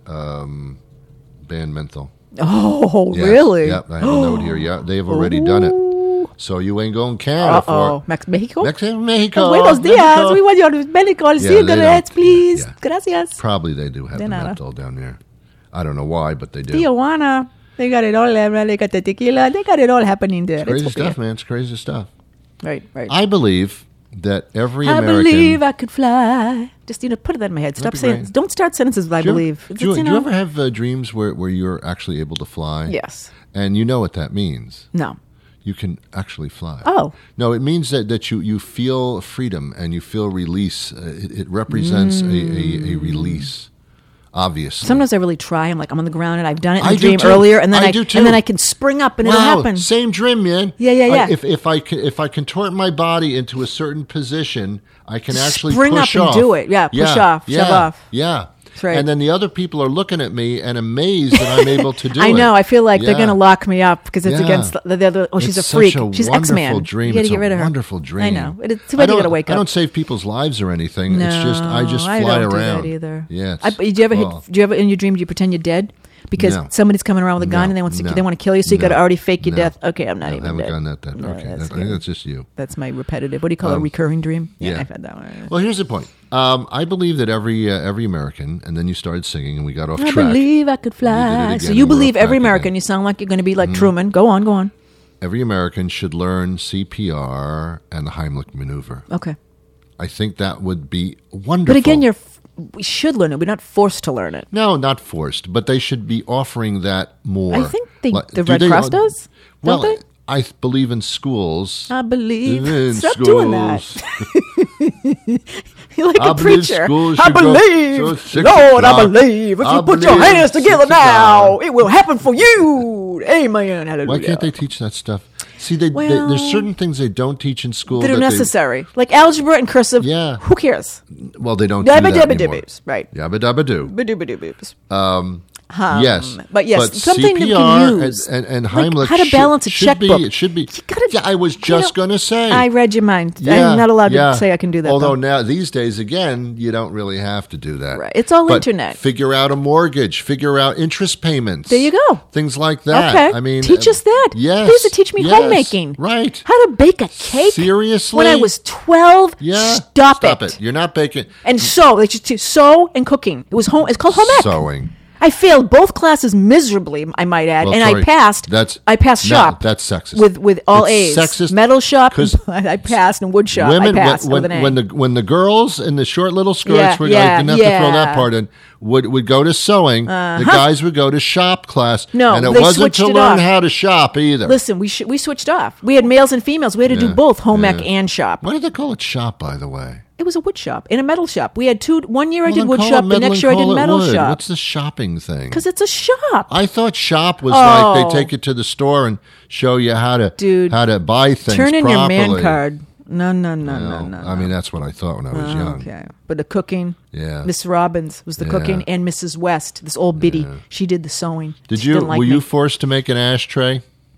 menthol. Oh, Yes. really? Yep, I have a note here. Yeah, they've already done it. So you ain't going Canada Uh-oh. for Mexico? Mexico. Buenos dias. Mexico. We want your medical they don't. cigarettes, please. Yeah. Gracias. Probably they do have De the nada. menthol down there. I don't know why, but they do. Tijuana. They got it all there. They got the tequila. They got it all happening there. Crazy It's- stuff, man. It's crazy stuff. Right, right. I believe that every I American. believe I could fly. Just, put it in my head. Stop be saying. great. Don't start sentences with I Do you ever- believe. It's, Do you, you do you know. ever have dreams where you're actually able to fly? Yes. And you know what that means. No. You can actually fly. Oh. No, it means that you feel freedom and you feel release. It represents a release, obviously. Sometimes I really try. I'm like, I'm on the ground and I've done it in I a do dream too. earlier, and then I do too. and then I can spring up and it'll happen. Same dream, man. Yeah. If I contort my body into a certain position, I can actually Spring push up and off. do it. Yeah, push off, shove off. Yeah. That's right. And then the other people are looking at me and amazed that I'm able to do it. I know. I feel like they're Yeah. going to lock me up because it's Yeah. against the other. Oh, she's It's a freak. Such a She's wonderful X-Man. dream. You got to It's get rid of her. Wonderful dream. I know. It's too bad you got to wake I up. don't save people's lives or anything. No, It's just I just fly don't around. do that either. Yeah. Do you ever in your dream? Do you pretend you're dead? Because No. somebody's coming around with a gun No, and they want to no, kill you, so you got to no, already fake your no. death. Okay, I'm not I even haven't dead. done that. No, Okay, that's I think good. that's just you. That's my repetitive. What do you call it? A recurring dream? yeah. I've had that one. Well, here's the point. I believe that every American, and then you started singing, and we got off I track. believe I could You did fly. it So again, you and we're believe off every track American. again. You sound like you're going to be like Truman. Go on. Every American should learn CPR and the Heimlich maneuver. Okay. I think that would be wonderful. But again, we should learn it. We're not forced to learn it. No, not forced, but they should be offering that more. I think the Do Red they- Cross does. Well, Don't they? I believe in schools. I believe. In Stop doing that. schools. You're like I a believe preacher. schools I should go believe. till 6 Lord, I o'clock. believe. If I you put your believe hands 6 together now, o'clock. it will happen for you. Amen. Hallelujah. Why can't they teach that stuff? See, Well, there's certain things they don't teach in school that are they- necessary. Like algebra and cursive. Yeah. Who cares? well, they don't do Dabba that dabba anymore. dibbies. Right. Yabba dabba do. Ba-doo-ba-doo-boos. Yes, But yes, something that you CPR can use. and Like Heimlich how to balance a should checkbook. Be, it should be. You gotta- yeah, I was you just know, going to say. I read your mind. Yeah, I'm not allowed yeah. to say I can do that. Although though. now these days, again, you don't really have to do that. Right. It's all But internet. Figure out a mortgage. Figure out interest payments. There you go. Things like that. Okay. I mean, teach us that. Yes. They used to teach me yes, homemaking. Right. How to bake a cake. Seriously? When I was 12. Yeah. Stop it. You're not baking. And sew. They just sew and cooking. It was home. It's called home ec. Sewing. I failed both classes miserably, I might add, Well, and sorry. I passed. I passed No, shop. that's sexist. with all It's A's. sexist Metal shop. 'cause I passed, and wood shop. Women, I passed when, with an A. when the girls in the short little skirts, Yeah, were, yeah, I didn't have to throw that yeah. part in, would go to sewing. The guys would go to shop class. No, and it they wasn't switched to it learn off. how to shop either. Listen, we switched off. We had males and females. We had to do Yeah, both home ec yeah. and shop. Why did they call it shop, by the way? It was a wood shop and a metal shop. We had two. One year I Well, did then wood call shop. it The metal next and year I call did it metal wood. shop. What's the shopping thing? Because it's a shop. I thought shop was like Oh. they take you to the store and show you how to Dude, buy things. Turn in your man properly. card. No. I mean, that's what I thought when I was young. Okay. But the cooking. Yeah. Miss Robbins was the Yeah. cooking, and Mrs. West, this old biddy, she did the sewing. She didn't like were me. you forced to make an ashtray?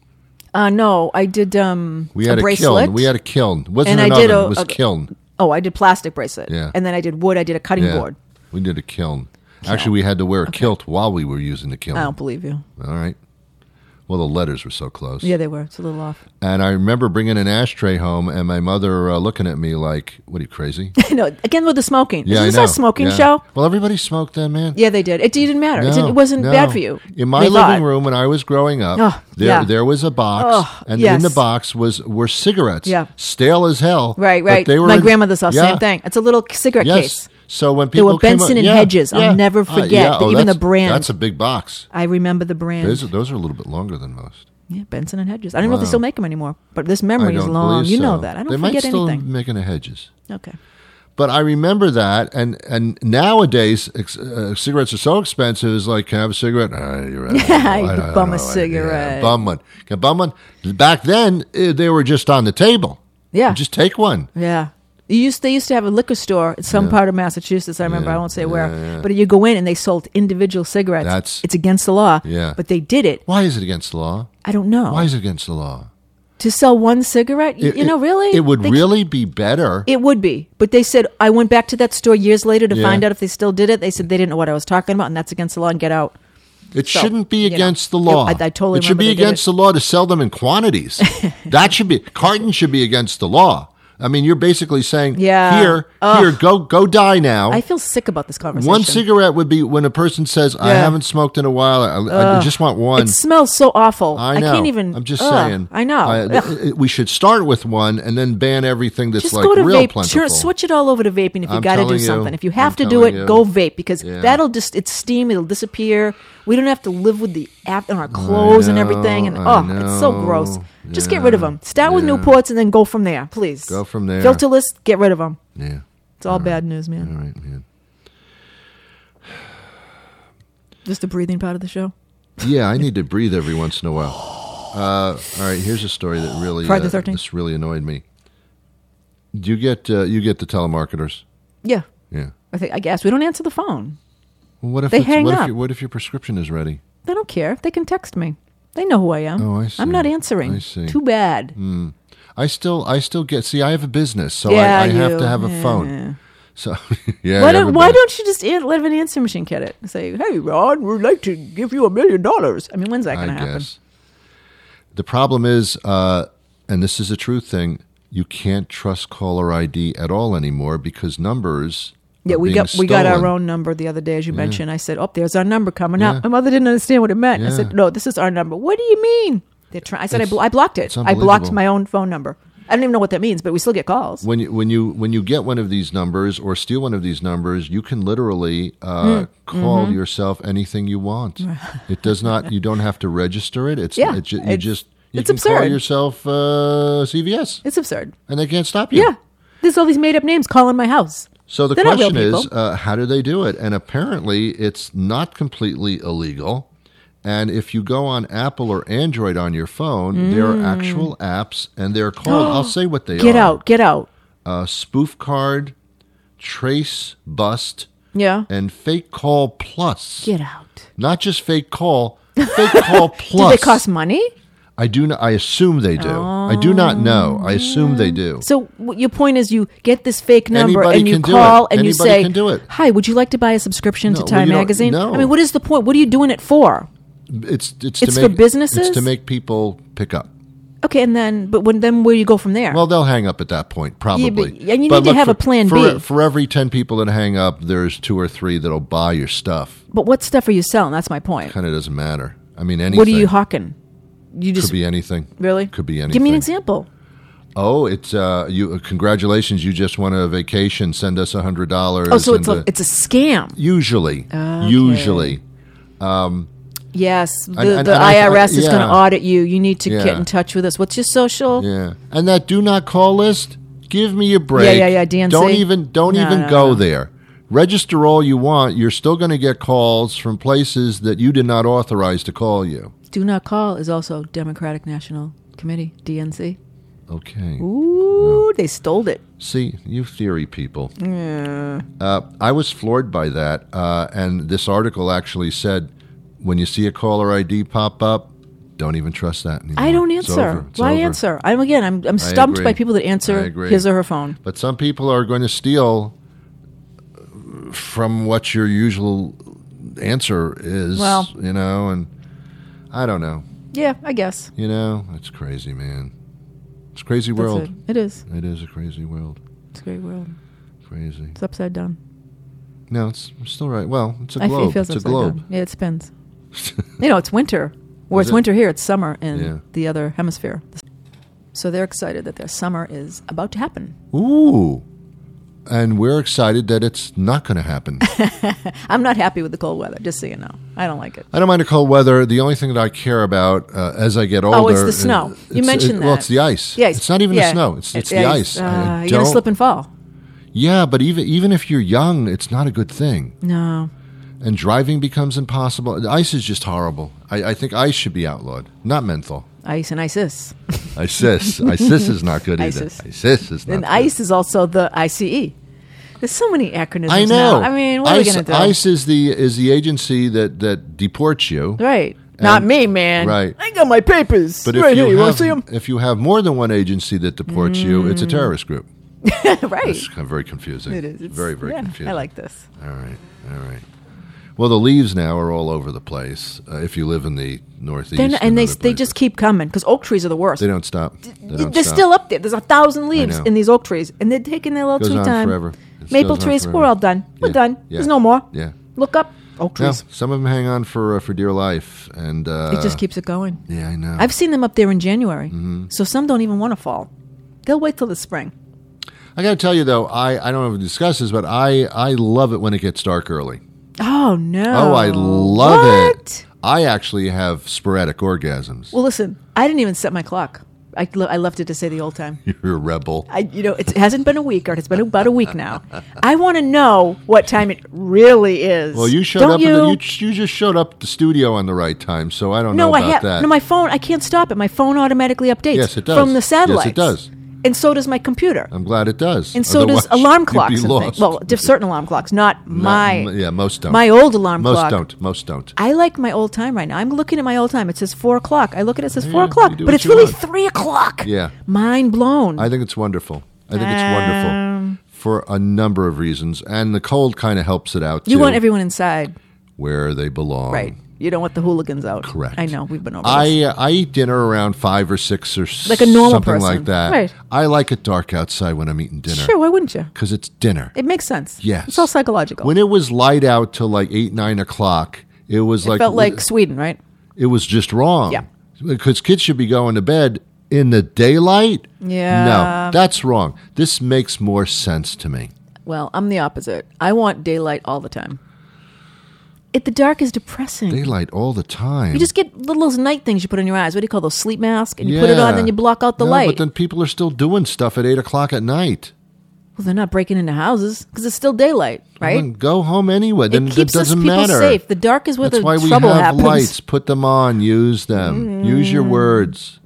No, I did We had a bracelet. kiln. We had a kiln. It wasn't And an I did oven. a- It was a- kiln. Oh, I did plastic bracelet. Yeah. And then I did wood. I did a cutting Yeah. board. We did a kiln. Actually, we had to wear a kilt while we were using the kiln. I don't believe you. All right. Well, the letters were so close. Yeah, they were. It's a little off. And I remember bringing an ashtray home and my mother looking at me like, what are you, crazy? No, again with the smoking. Yeah, Is this I know. a smoking Yeah. show? Well, everybody smoked then, man. Yeah, they did. It didn't matter. No, It wasn't no. bad for you. In my They living thought. room when I was growing up, Oh, yeah. there was a box, Oh, and yes. in the box were cigarettes, Yeah. stale as hell. Right. but they were My in- grandmother saw the yeah. same thing. It's a little cigarette Yes. case. So when There people were came Benson up, and Hedges. I'll never forget yeah. even the that's- brand. That's a big box. I remember the brand. Those are a little bit longer than most. Yeah, Benson and Hedges. I don't know if they Wow. still make them anymore, but this I memory is don't long. believe You know so. that. I don't they forget might still anything. making the Hedges. Okay. But I remember that, and nowadays cigarettes are so expensive. It's like, can I have a cigarette? You're right. You could bum a cigarette. Yeah, bum one. Can I bum one? Back then, they were just on the table. Yeah. You just take one. Yeah. They used to have a liquor store in some part of Massachusetts. I remember. Yeah, I won't say where. yeah. But you go in and they sold individual cigarettes. It's against the law. Yeah. But they did it. Why is it against the law? I don't know. Why is it against the law? To sell one cigarette? Really? It would They- really be better. It would be. But they said, I went back to that store years later to Yeah. find out if they still did it. They said they didn't know what I was talking about, and that's against the law, and get out. It So, shouldn't be you know, against the law. I totally It should remember be they did against it. the law to sell them in quantities. That should be carton should be against the law. I mean, you're basically saying, Yeah. here, go die now. I feel sick about this conversation. One cigarette would be when a person says, I Yeah. haven't smoked in a while. I just want one. It smells so awful. I know. I can't even. I'm just ugh, saying. I know. Ugh. We should start with one and then ban everything that's Just like go to real vape. plentiful. Switch it all over to vaping if you I'm got to do telling you. something. If you have I'm to do telling it, you. go vape because Yeah. that'll just it's steam. It'll disappear. We don't have to live with the app on our clothes and everything. And it's so gross. Just get rid of them. Start with Newports and then go from there, please. Go from there. Filterless, get rid of them. Yeah. It's all bad news, man. All right, man. Just the breathing part of the show. Yeah, I need to breathe every once in a while. All right, here's a story that really Friday the 13th. this really annoyed me. Do you get the telemarketers? Yeah, Yeah. I guess we don't answer the phone. Well, what if They hang up. what if your prescription is ready? They don't care. They can text me. They know who I am. Oh, I see. I'm not answering. I see. Too bad. I still get. See, I have a business, so Yeah, I have you. to have a Yeah. phone. So yeah. Why everybody- don't you just let an answer machine get it? Say, hey, Ron, we'd like to give you $1 million. I mean, when's that going to happen? guess. The problem is, and this is a true thing, you can't trust caller ID at all anymore because numbers. Yeah, are we being got our stolen. own number the other day, as you mentioned. I said, "Oh, there's our number coming up." My mother didn't understand what it meant. I Yeah. said, "No, this is our number." What do you mean? They're trying. I said, I blocked it. it's I blocked unbelievable. my own phone number. I don't even know what that means, but we still get calls. When you get one of these numbers or steal one of these numbers, you can literally call Mm-hmm. yourself anything you want. It does not. You don't have to register it. It's Yeah, you it's can call absurd. yourself CVS, It's absurd. and they can't stop you. Yeah, there's all these made up names calling my house. So the They're not real question is, people. how do they do it? And apparently, it's not completely illegal. And if you go on Apple or Android on your phone, there are actual apps, and they're called. I'll say what they Get are. out. Spoof Card, Trace Bust, Yeah. and Fake Call Plus. Get out. Not just Fake Call, Fake Call Plus. Do they cost money? I do not. I assume they do. I do not know. I assume they do. So your point is, you get this fake number Anybody and you can do call it. and you Anybody say, can do it. "Hi, would you like to buy a subscription No, to well, Time you don't- Magazine?" no. I mean, what is the point? What are you doing it for? It's It's to for make, businesses? It's to make people pick up. Okay, and then where do you go from there? Well, they'll hang up at that point, probably. and you need to have a plan B. For every 10 people that hang up, there's 2 or 3 that'll buy your stuff. But what stuff are you selling? That's my point. Kind of doesn't matter. I mean, anything. What are you hawking? You just Could be anything. really Could be anything. Give me an example. Oh, it's you. Congratulations, you just won a vacation. Send us $100. Oh, so and, it's a scam. usually. Okay. Usually. Yes, the And IRS is going to yeah. audit you. You need to get Yeah. in touch with us. What's your social? Yeah, and that do not call list. Give me a break. Yeah, DNC. Don't even No, go no. there. Register all you want. You're still going to get calls from places that you did not authorize to call you. Do not call is also Democratic National Committee, DNC. Okay. Ooh, they stole it. See, you theory people. Yeah. I was floored by that, and this article actually said, when you see a caller ID pop up, don't even trust that anymore. I don't It's answer. over. It's Why over. answer? I'm stumped agree. by people that I answer agree. his or her phone. But some people are going to steal from what your usual answer is, Well. and I don't know. Yeah, I guess. It's crazy, man. It's a crazy That's world. it. It is. It is a crazy world. It's a great world. Crazy. It's upside down. No, it's still right. Well, it's a It globe. feels It's a upside globe. down. Yeah, it spins. It's winter. Where Is it's it? winter here, it's summer in Yeah. the other hemisphere. So they're excited that their summer is about to happen. Ooh. And we're excited that it's not going to happen. I'm not happy with the cold weather, just so you know. I don't like it. I don't mind the cold weather. The only thing that I care about as I get older... Oh, it's the snow. You mentioned that. Well, it's the ice. Yeah, it's not even the snow. It's the ice. You're going to slip and fall. Yeah, but even if you're young, it's not a good thing. No. And driving becomes impossible. The ice is just horrible. I think ice should be outlawed, not menthol. Ice and ISIS. ISIS. ISIS is not good either. ISIS is not and good. ICE is also the ICE. There's so many acronyms I know. now. I mean, what are we going to do? ICE is the agency that deports you. Right. Not me, man. Right. I got my papers. But right here. You want to see them? if you have more than one agency that deports you, it's a terrorist group. Right. It's kind of very confusing. It is. It's very, very confusing. I like this. All right. Well, the leaves now are all over the place. If you live in the Northeast, And they just keep coming because oak trees are the worst. They don't stop. They're still up there. There's 1,000 leaves in these oak trees, and they're taking their little Goes sweet on time. forever. It Maple goes on trees, forever. we're all done. We're done. Yeah. There's no more. Yeah. Look up oak No, trees. some of them hang on for dear life, and It just keeps it going. Yeah, I know. I've seen them up there in January, Mm-hmm. so some don't even want to fall. They'll wait till the spring. I got to tell you though, I don't know if we discussed this, but I love it when it gets dark early. Oh no! Oh, I love What? it. I actually have sporadic orgasms. Well, listen, I didn't even set my clock. I left it to say the old time. You're a rebel. It hasn't been a week, or it's been about a week now. I want to know what time it really is. Well, you showed Don't up. you? You just showed up at the studio on the right time, so I don't know about that. No, my phone. I can't stop it. My phone automatically updates. Yes, it does. From the satellites. Yes, it does. And so does my computer. I'm glad it does. And so Otherwise, does alarm you'd be clocks and things. lost. Well, certain alarm clocks, not my. Yeah, most don't. My old alarm clock. Most don't. I like my old time right now. I'm looking at my old time. It says 4 o'clock. I look at it. It says Yeah, 4 you o'clock, do but what it's you really want. 3 o'clock. Yeah. Mind blown. I think it's wonderful. For a number of reasons, and the cold kind of helps it out. You too, want everyone inside, where they belong. right? You don't want the hooligans out. Correct. I know. We've been over this. I eat dinner around 5 or 6 or Like a normal something person. like that. Right. I like it dark outside when I'm eating dinner. Sure. Why wouldn't you? Because it's dinner. It makes sense. Yes. It's all psychological. When it was light out till like 8, 9 o'clock, it was it felt like Sweden, right? it was just wrong. Yeah. Because kids should be going to bed in the daylight. Yeah. No, that's wrong. This makes more sense to me. Well, I'm the opposite. I want daylight all the time. The dark is depressing. Daylight all the time. You just get those night things you put on your eyes. What do you call those? Sleep mask? And you put it on, then you block out the No, light. But then people are still doing stuff at 8 o'clock at night. Well, they're not breaking into houses because it's still daylight, right? Then go home anyway. Then It keeps it doesn't us people matter. safe. The dark is where That's the why we trouble have happens. lights. Put them on. Use them. Use your words.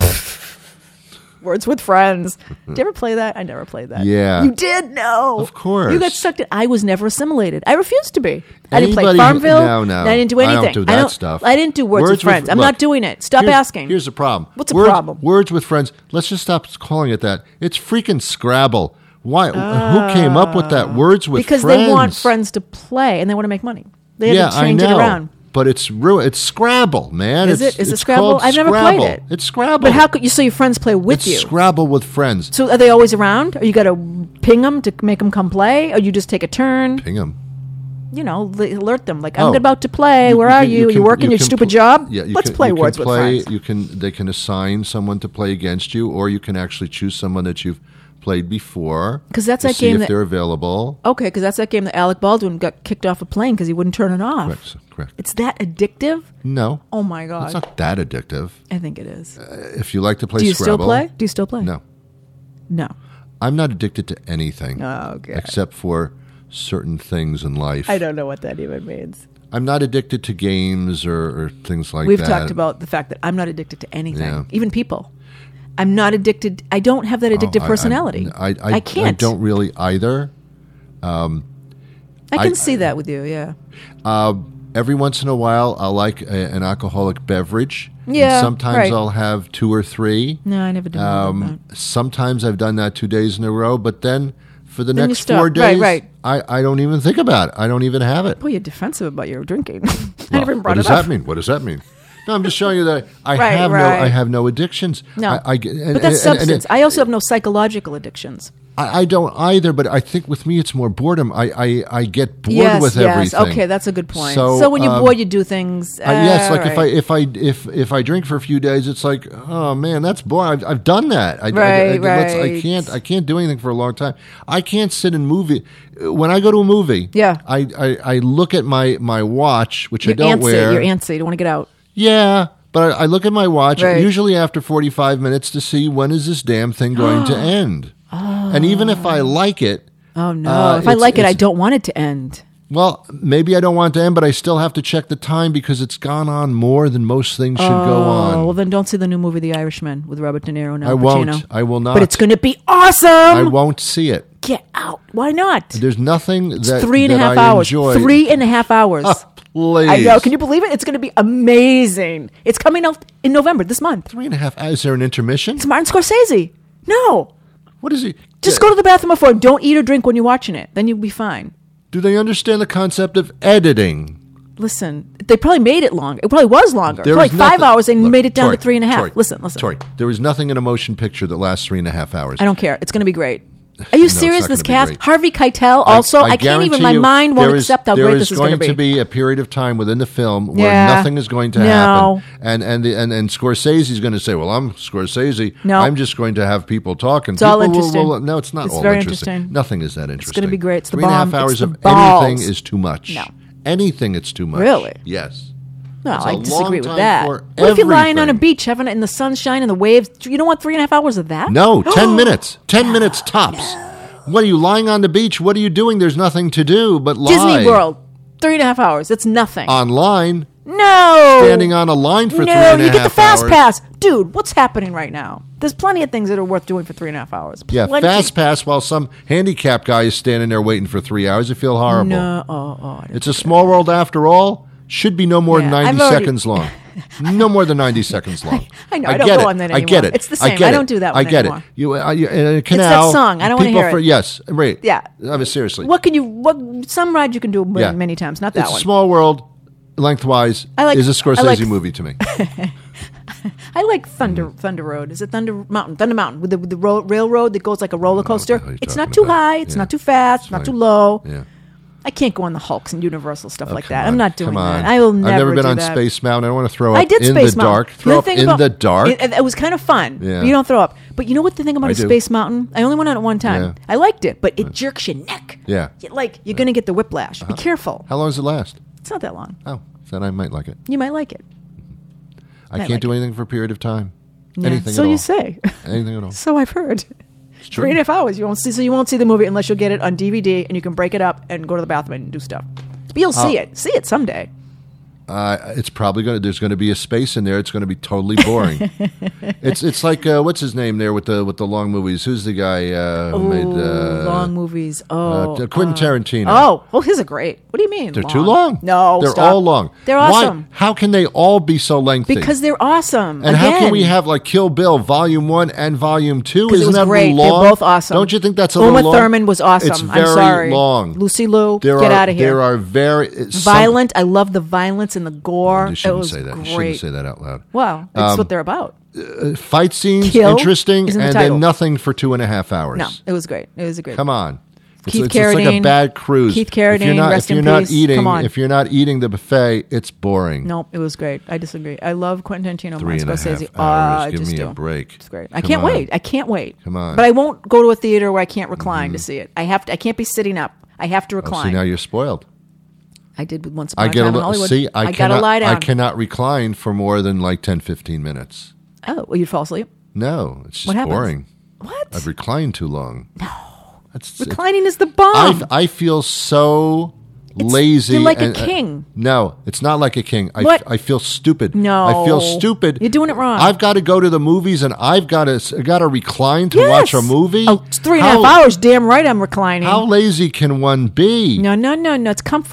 Words with Friends. Did you ever play that? I never played that. Yeah. You did? No. Of course. You got sucked in. I was never assimilated. I refused to be. I didn't play Anybody- Farmville. No. I didn't do I don't anything. do that stuff. I didn't do Words with Friends. I'm look, not doing it. Stop asking. Here's the problem. What's the problem? Words with Friends. Let's just stop calling it that. It's freaking Scrabble. Why? Who came up with that? Words with because Friends. they want friends to play and they want to make money. They Yeah, have to change I know. it around. But it's It's Scrabble, man. Is it? Is it it's Scrabble? called I've never Scrabble. played it. It's Scrabble. But how could you? So your friends play with it's you? Scrabble with friends. So are they always around? Or you got to ping them to make them come play? Or you just take a turn? Ping 'em. Alert them. Like, I'm Oh. about to play. Where are you? You working your can stupid pl- job? Yeah, Let's play Words with Friends. They can assign someone to play against you, or you can actually choose someone that you've played before. 'Cause that's to that see game if that- they're available. Okay, because that's that game that Alec Baldwin got kicked off a plane because he wouldn't turn it off. Correct. It's that addictive? No, Oh my god! it's not that addictive. I think it is. If you like to play Do you Scrabble, still play? Do you still play? No, No. I'm not addicted to anything. Oh, okay. Except for certain things in life. I don't know what that even means. I'm not addicted to games or things like We've that. talked about the fact that I'm not addicted to anything, Yeah. even people. I'm not addicted. I don't have that addictive personality. I can't. I don't really either. I can see that with you. Yeah. Every once in a while, I'll like an alcoholic beverage. Yeah, And sometimes right. I'll have 2 or 3. No, I never did that. Sometimes I've done that 2 days in a row, but then for the Then you next stop. 4 days, Right. I don't even think about it. I don't even have it. Boy, you're defensive about your drinking. I Well, never brought what does it up. that mean? What does that mean? No, I'm just showing you that I Right, have right. I have no addictions. No, but but that's substance. I also have no psychological addictions. I don't either, but I think with me it's more boredom. I get bored with everything. Okay, that's a good point. So, So when you're bored, you do things. yes, like right. if I drink for a few days, it's like, oh man, that's boring. I've done that. I can't do anything for a long time. I can't sit in movie. When I go to a movie, Yeah. I look at my watch, which You're I don't antsy. wear. You're antsy. You don't want to get out. Yeah, but I look at my watch Right. usually after 45 minutes to see when is this damn thing going to end. And even if I like it, Oh no! If I like it, I don't want it to end. well, maybe I don't want it to end, but I still have to check the time because it's gone on more than most things should go on. Oh well, then don't see the new movie, The Irishman, with Robert De Niro and Al I Pacino. won't. I will not. But it's going to be awesome. I won't see it. Get out! Why not? There's nothing that, It's 3.5 that I hours. enjoy. 3.5 hours. Please. I know. Can you believe it? It's going to be amazing. It's coming out in November this month. 3.5 hours? Is there an intermission? It's Martin Scorsese. No. What is he? Just go to the bathroom before. Don't eat or drink when you're watching it. Then you'll be fine. Do they understand the concept of editing? Listen, they probably made it longer. It probably was longer. There For like is 5 nothing- hours and Look, made it down Tori, to 3.5. Tori, Listen. Tori, there is nothing in a motion picture that lasts 3.5 hours. I don't care. It's going to be great. Are you it's serious? not This gonna be cast, great. Harvey Keitel. Also, I can't even. guarantee My you mind won't there is- accept how great this is going to be. There is going to be a period of time within the film where Yeah. nothing is going to No. happen, and Scorsese's going to say, "Well, I'm Scorsese. No. I'm just going to have people talking." It's all People interesting. no, it's not It's all very interesting. interesting. Nothing is that interesting. gonna be great. It's the 3.5 bomb. hours It's of the balls. anything is too much. No. Anything it's too much. Really? Yes. No, It's a I long disagree with time that. for What if you're lying on a everything. beach, having it in the sunshine and the waves? You don't want 3.5 hours of that? No, 10 minutes. 10 minutes tops. What are you lying on the beach? What are you doing? There's nothing to do but lie. Disney World, 3.5 hours. It's nothing. Online, No. standing on a line for no, 3.5 hours. you get the fast pass. Dude, what's happening right now? There's plenty of things that are worth doing for 3.5 hours. Yeah, Plenty. fast pass while some handicapped guy is standing there waiting for 3 hours. You feel horrible. No, I didn't It's a small world after all. Should be no more than Yeah, 90 I've already- seconds long. No more than 90 seconds long. I know, I don't get go it. on that I get anymore. it. It's the same. get I it. don't do that I one get anymore. it. You in a canal. song. I don't wanna people hear it. Yes, right. Yeah. I mean, seriously. What some ride you can do many times, not that It's one. a small world, lengthwise, is a Scorsese movie to me. I like Thunder Road. Is it Thunder Mountain? Thunder Mountain with the railroad that goes like a roller coaster. what you're It's talking not too about. high. It's Yeah. not too fast. It's not too fine. low. Yeah. I can't go on the Hulks and Universal stuff like Come that. on, I'm not doing come on. that. I will never. I've never been do on that. Space Mountain. I don't want to throw up I did in Space the Mountain. dark. The Throw other up thing in about- the dark. It was kind of fun. Yeah. You don't throw up. But you know what the thing about I a do. Space Mountain? I only went on it one time. Yeah. I liked it, but it jerks your neck. Yeah. You're going to get the whiplash. Be careful. How long does it last? It's not that long. Oh, then I might like it. You might like it. I I can't like do anything for a period of time. Yeah. Anything So at all. you say. Anything at all. So I've heard. true. 3.5 hours. You won't see the movie unless you'll get it on DVD and you can break it up and go to the bathroom and do stuff. But you'll see it. See it someday. It's probably going to. There's going to be a space in there. It's going to be totally boring. it's like what's his name there with the long movies? Who's the guy who made long movies. Quentin Tarantino? Oh, well, his are great. What do you mean? They're too long. No, they're stop. all long. They're Why- awesome. How can they all be so lengthy? Because they're awesome. and how can Again. we have like Kill Bill Volume 1 and Volume 2? 'Cause it Isn't was that great. long? They're both awesome. Don't you think that's a Uma little long? Thurman was awesome. It's I'm very sorry. long. Lucy Liu, get are, out of here. There are very Violent. I love the violence and the gore. You It shouldn't was say that. You great. shouldn't say that out loud. Well, that's what they're about. Fight scenes, Kill interesting, is in the and title. then nothing for 2.5 hours. No, it was great. It was a great. Come on. Keith It's like a Carradine. bad cruise. Keith Carradine, If you're not, rest if you're in not peace. eating, Come on. if you're not eating the buffet, it's boring. No, it was great. I disagree. I love Quentin Tarantino. 3.5 Scorsese. hours. I Give just me do. a break. It's great. I Come can't on. wait. I can't wait. Come on. But I won't go to a theater where I can't recline to see it. I have to. I can't be sitting up. I have to Oh, recline. see, now you're spoiled. I did with Once Upon I a get Time a in little. Hollywood. See, I gotta cannot. lie down. I cannot recline for more than like 10, 15 minutes. Oh, well, you'd fall asleep. No, it's just What happens? boring. What? I've reclined too long. No, that's Reclining is the bomb. I feel so lazy. you're like a and, king. No, it's not like a king. What? I feel stupid. No. I feel stupid. You're doing it wrong. I've got to go to the movies and I've got to recline to watch a movie. Oh, it's 3.5 hours. Damn right, I'm reclining. How lazy can one be? No. It's comfort.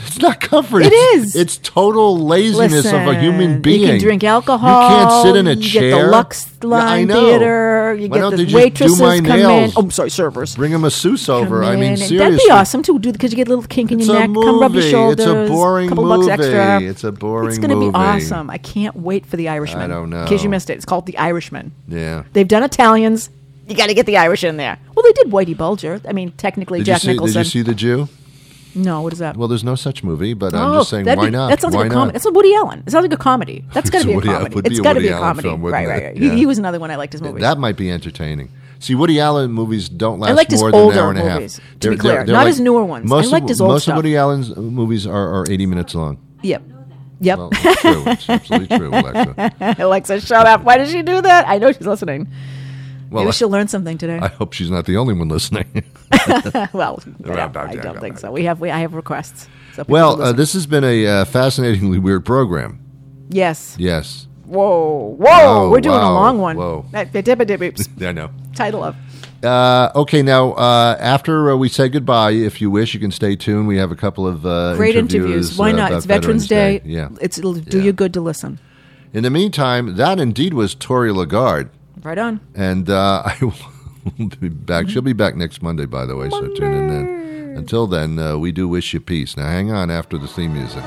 It's not comfort. It It's- is. It's total laziness of a human being. You can drink alcohol. You can't sit in a you chair. get the Lux Yeah, Line I know. Theater. You Why get don't the they just waitresses do my come in. nails? Oh, I'm sorry, servers. Bring a masseuse over. I Come mean, in, and seriously. that'd be awesome too, because you get a little kink in It's your a neck. Come rub your movie. shoulders. It's a boring couple bucks movie. extra. It's a boring It's going to be movie. awesome. I can't wait for The Irishman. I don't know. In case you missed it, it's called The Irishman. Yeah. They've done Italians. You got to get the Irish in there. Well, they did Whitey Bulger. I mean, technically, Did Jack you see, Nicholson. Did you see The Jew? No, what is that? Well, there's no such movie, but I'm just saying, that'd why be- not? That sounds why like a not? comedy. That's a Woody Allen. It sounds like a comedy. That's got to be a Woody Allen comedy. would be It's a got to Woody be a Allen comedy. film, wouldn't Right. it? He Yeah. was another one I liked his movies. That might be entertaining. See, Woody Allen movies don't last liked his more than an older hour and a half. movies, to be clear. Not his newer ones. I Most liked his old Most stuff. of Woody Allen's movies are 80 minutes long. Yep. Well, it's true. It's absolutely true, Alexa. Alexa, shut up. Why did she do that? I know she's listening. Well, Maybe she'll learn something today. I hope she's not the only one listening. Well, I don't think so. I have requests. So people Well, listen. this has been a fascinatingly weird program. Yes. Yes. Whoa. Oh, We're doing wow. a long one. Whoa. I know. Title of. Okay, now after we say goodbye, if you wish, you can stay tuned. We have a couple of Great interviews. Why not? about It's Veterans Day. Yeah. It'll do you good to listen. In the meantime, that indeed was Tori Lagarde, Right on. and I will be back. She'll be back next Monday, by the way. So tune in then. Until then, we do wish you peace. Now, hang on after the theme music.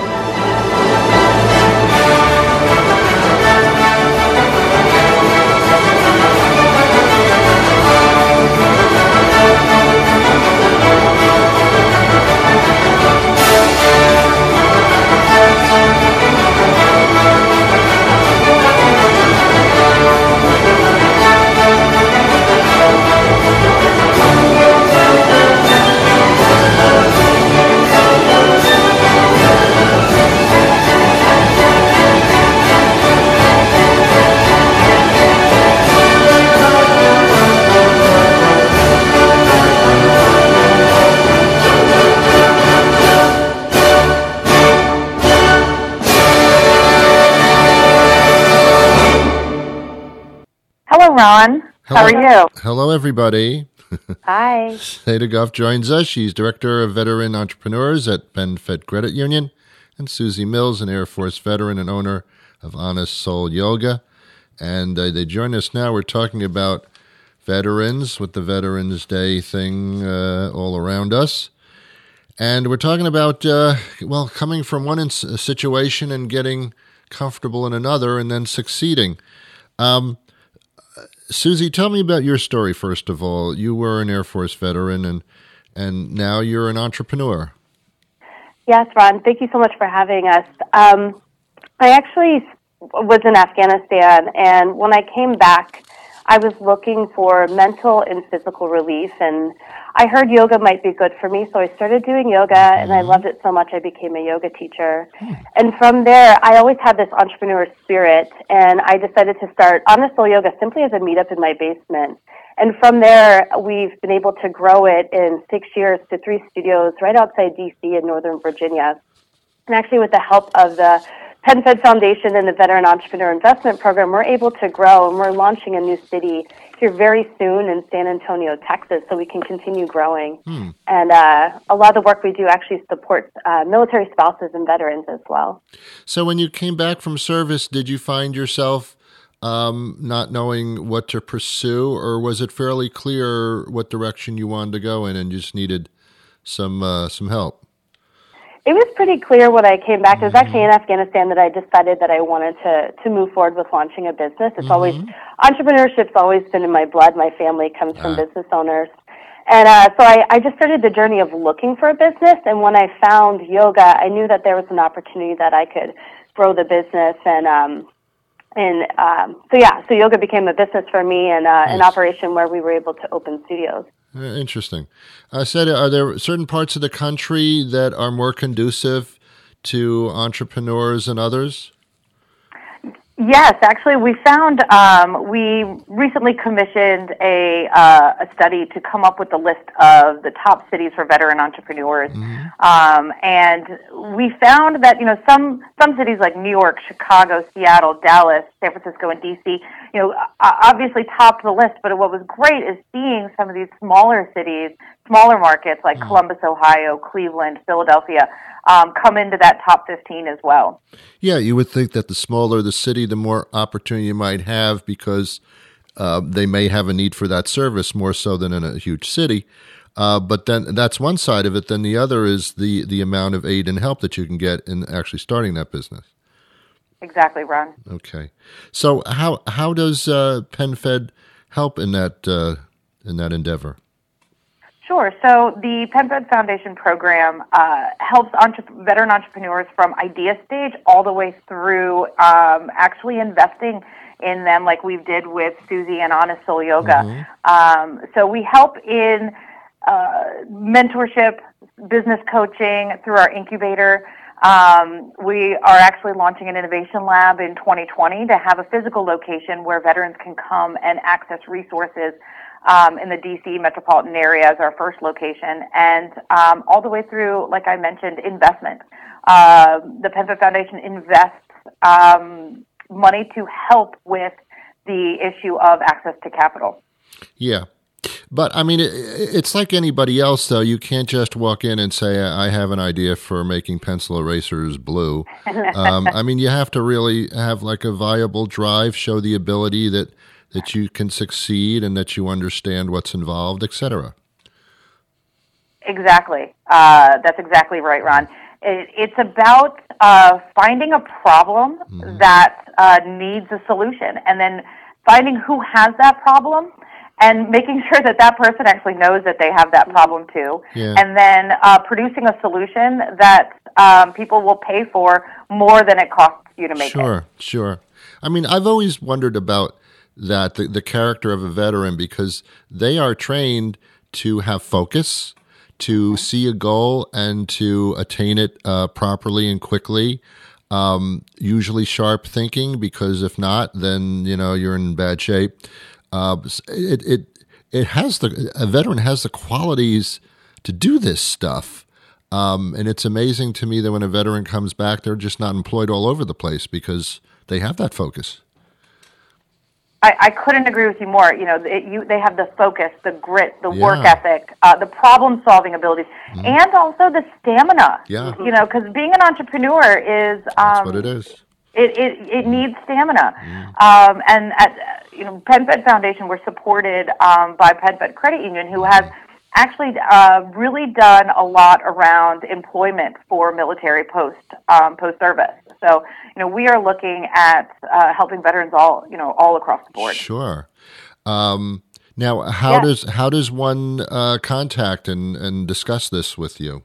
Hello, Ron. How are you? Hello, everybody. Hi. Theda Goff joins us. She's Director of Veteran Entrepreneurs at PenFed Credit Union. And Susie Mills, an Air Force veteran and owner of Honest Soul Yoga. And they join us now. We're talking about veterans with the Veterans Day thing all around us. And we're talking about, coming from one situation and getting comfortable in another and then succeeding. Susie, tell me about your story, first of all. You were an Air Force veteran, and now you're an entrepreneur. Yes, Ron. Thank you so much for having us. I actually was in Afghanistan, and when I came back, I was looking for mental and physical relief, and I heard yoga might be good for me, so I started doing yoga, and I loved it so much I became a yoga teacher. And from there, I always had this entrepreneur spirit, and I decided to start Honest Soul Yoga simply as a meetup in my basement. And from there, we've been able to grow it in 6 years to 3 studios right outside D.C. in Northern Virginia. And actually, with the help of the PenFed Foundation and the Veteran Entrepreneur Investment Program, we're able to grow, and we're launching a new city here very soon in San Antonio, Texas, so we can continue growing. And a lot of the work we do actually supports military spouses and veterans as well. So when you came back from service, did you find yourself not knowing what to pursue, or was it fairly clear what direction you wanted to go in and just needed some help? It was pretty clear when I came back. It was actually in Afghanistan that I decided that I wanted to move forward with launching a business. It's always, entrepreneurship's always been in my blood. My family comes from business owners. And so I just started the journey of looking for a business. And when I found yoga, I knew that there was an opportunity that I could grow the business. So yoga became a business for me and an operation where we were able to open studios. Interesting. I said, are there certain parts of the country that are more conducive to entrepreneurs than others? Yes, actually, we found we recently commissioned a study to come up with a list of the top cities for veteran entrepreneurs, and we found that some cities like New York, Chicago, Seattle, Dallas, San Francisco, and DC, obviously topped the list. But what was great is seeing some of these smaller cities smaller markets like Columbus, Ohio, Cleveland, Philadelphia come into that top 15 as well. Yeah, you would think that the smaller the city, the more opportunity you might have because they may have a need for that service more so than in a huge city. But then that's one side of it. Then the other is the amount of aid and help that you can get in actually starting that business. Exactly, Ron. Okay. So how does PenFed help in that endeavor? Sure. So the PenFed Foundation program helps veteran entrepreneurs from idea stage all the way through actually investing in them, like we did with Susie and Honest Soul Yoga. So we help in mentorship, business coaching through our incubator. We are actually launching an innovation lab in 2020 to have a physical location where veterans can come and access resources in the D.C. metropolitan area as our first location, and all the way through, like I mentioned, investment. The PenFed Foundation invests money to help with the issue of access to capital. Yeah. But, I mean, it's like anybody else, though. You can't just walk in and say, I have an idea for making pencil erasers blue. I mean, you have to really have like a viable drive, show the ability that you can succeed and that you understand what's involved, et cetera. Exactly. That's exactly right, Ron. It's about finding a problem that needs a solution, and then finding who has that problem and making sure that that person actually knows that they have that problem too, and then producing a solution that people will pay for more than it costs you to make it. Sure. I mean, I've always wondered about that, the character of a veteran, because they are trained to have focus, to see a goal and to attain it properly and quickly. Usually sharp thinking, because if not, then you're in bad shape. It has a veteran has the qualities to do this stuff, and it's amazing to me that when a veteran comes back, they're just not employed all over the place because they have that focus. I couldn't agree with you more. They have the focus, the grit, the work ethic, the problem-solving abilities, and also the stamina. Yeah. Because being an entrepreneur is that's what it is. It needs stamina. And at PenFed Foundation, we're supported by PenFed Credit Union, who has actually really done a lot around employment for military post-service. So, we are looking at helping veterans all across the board. Sure. Now, how does one contact and discuss this with you?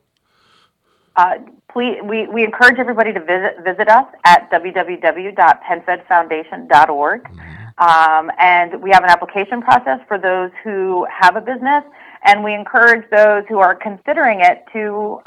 Please, we encourage everybody to visit us at www.penfedfoundation.org. And we have an application process for those who have a business, and we encourage those who are considering it to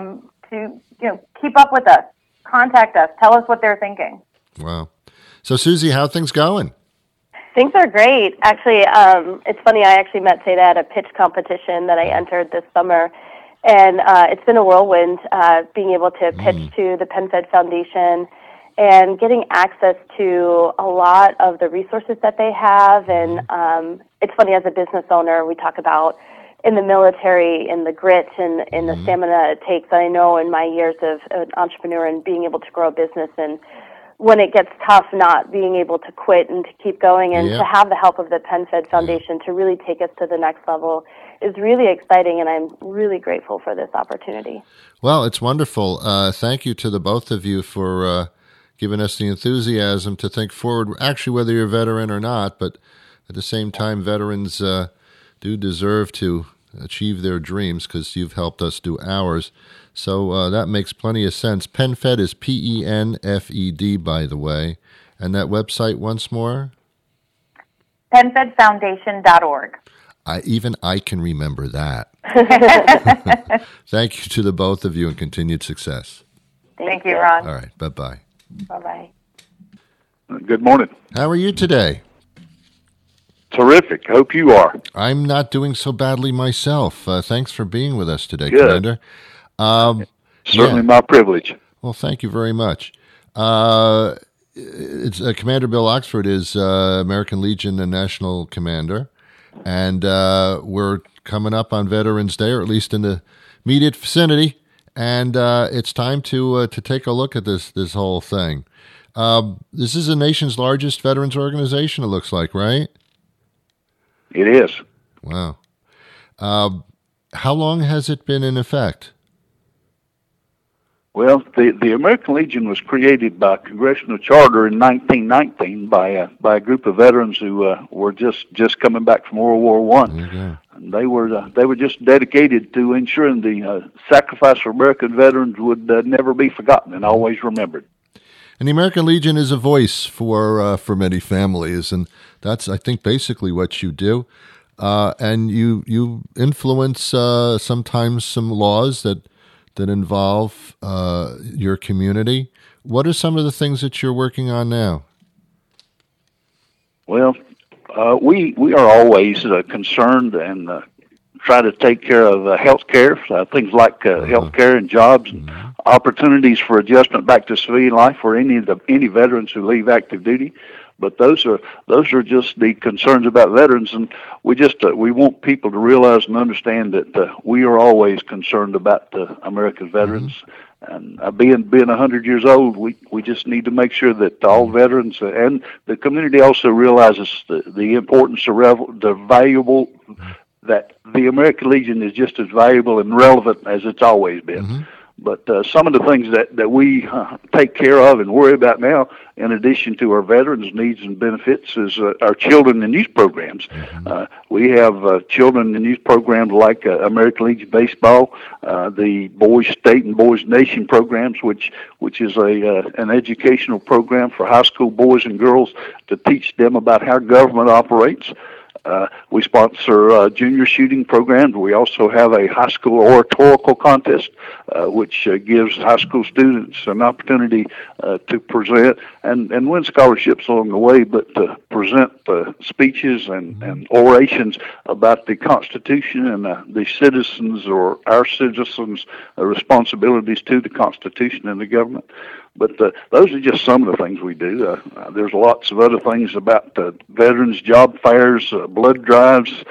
keep up with us, contact us, tell us what they're thinking. Wow. So, Susie, how are things going? Things are great. Actually, it's funny, I actually met Seda at a pitch competition that I entered this summer, and it's been a whirlwind being able to pitch to the PenFed Foundation and getting access to a lot of the resources that they have. And it's funny, as a business owner, we talk about in the military and the grit and the stamina it takes. I know in my years of an entrepreneur and being able to grow a business, and when it gets tough, not being able to quit and to keep going, and to have the help of the PenFed Foundation to really take us to the next level is really exciting, and I'm really grateful for this opportunity. Well, it's wonderful. Thank you to the both of you for giving us the enthusiasm to think forward, actually, whether you're a veteran or not, but at the same time, veterans do deserve to achieve their dreams because you've helped us do ours. So that makes plenty of sense. PenFed is PenFed, by the way. And that website once more? PenFedFoundation.org. Even I can remember that. Thank you to the both of you and continued success. Thank you, Ron. All right. Bye-bye. Bye-bye. Good morning. How are you today? Terrific. Hope you are. I'm not doing so badly myself. Thanks for being with us today, Good. Commander. Certainly my privilege. Well, thank you very much. Commander Bill Oxford is American Legion and National Commander, And we're coming up on Veterans Day, or at least in the immediate vicinity. And it's time to take a look at this whole thing. This is the nation's largest veterans organization, it looks like, right? It is. Wow. How long has it been in effect? Well, the American Legion was created by congressional charter in 1919 by a group of veterans who were just coming back from World War I. And they were just dedicated to ensuring the sacrifice for American veterans would never be forgotten and always remembered. And the American Legion is a voice for many families, and that's, I think, basically what you do. And you influence sometimes some laws that involve your community. What are some of the things that you're working on now? Well, we are always concerned and try to take care of health care, things like health care and jobs, and opportunities for adjustment back to civilian life for any veterans who leave active duty. But those are just the concerns about veterans, and we want people to realize and understand that we are always concerned about America's veterans. And being 100 years old, we just need to make sure that all veterans and the community also realizes the importance of the valuable, that the American Legion is just as valuable and relevant as it's always been. But some of the things that we take care of and worry about now, in addition to our veterans' needs and benefits, is our children and youth programs. We have children and youth programs like American Legion Baseball, the Boys State and Boys Nation programs, which is an educational program for high school boys and girls to teach them about how government operates. We sponsor junior shooting programs. We also have a high school oratorical contest, which gives high school students an opportunity to present and win scholarships along the way, but to present speeches and orations about the Constitution and the citizens or our citizens' responsibilities to the Constitution and the government. But those are just some of the things we do. There's lots of other things about veterans, job fairs, blood drives,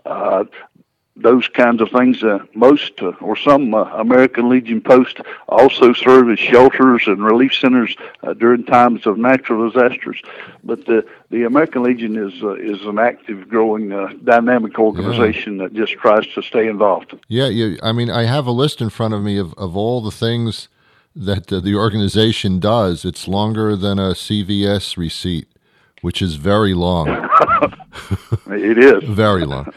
those kinds of things. Most or some American Legion posts also serve as shelters and relief centers during times of natural disasters. But the American Legion is an active, growing, dynamic organization that just tries to stay involved. Yeah, I mean, I have a list in front of me of all the things that the organization does. It's longer than a CVS receipt, which is very long. It is. Very long.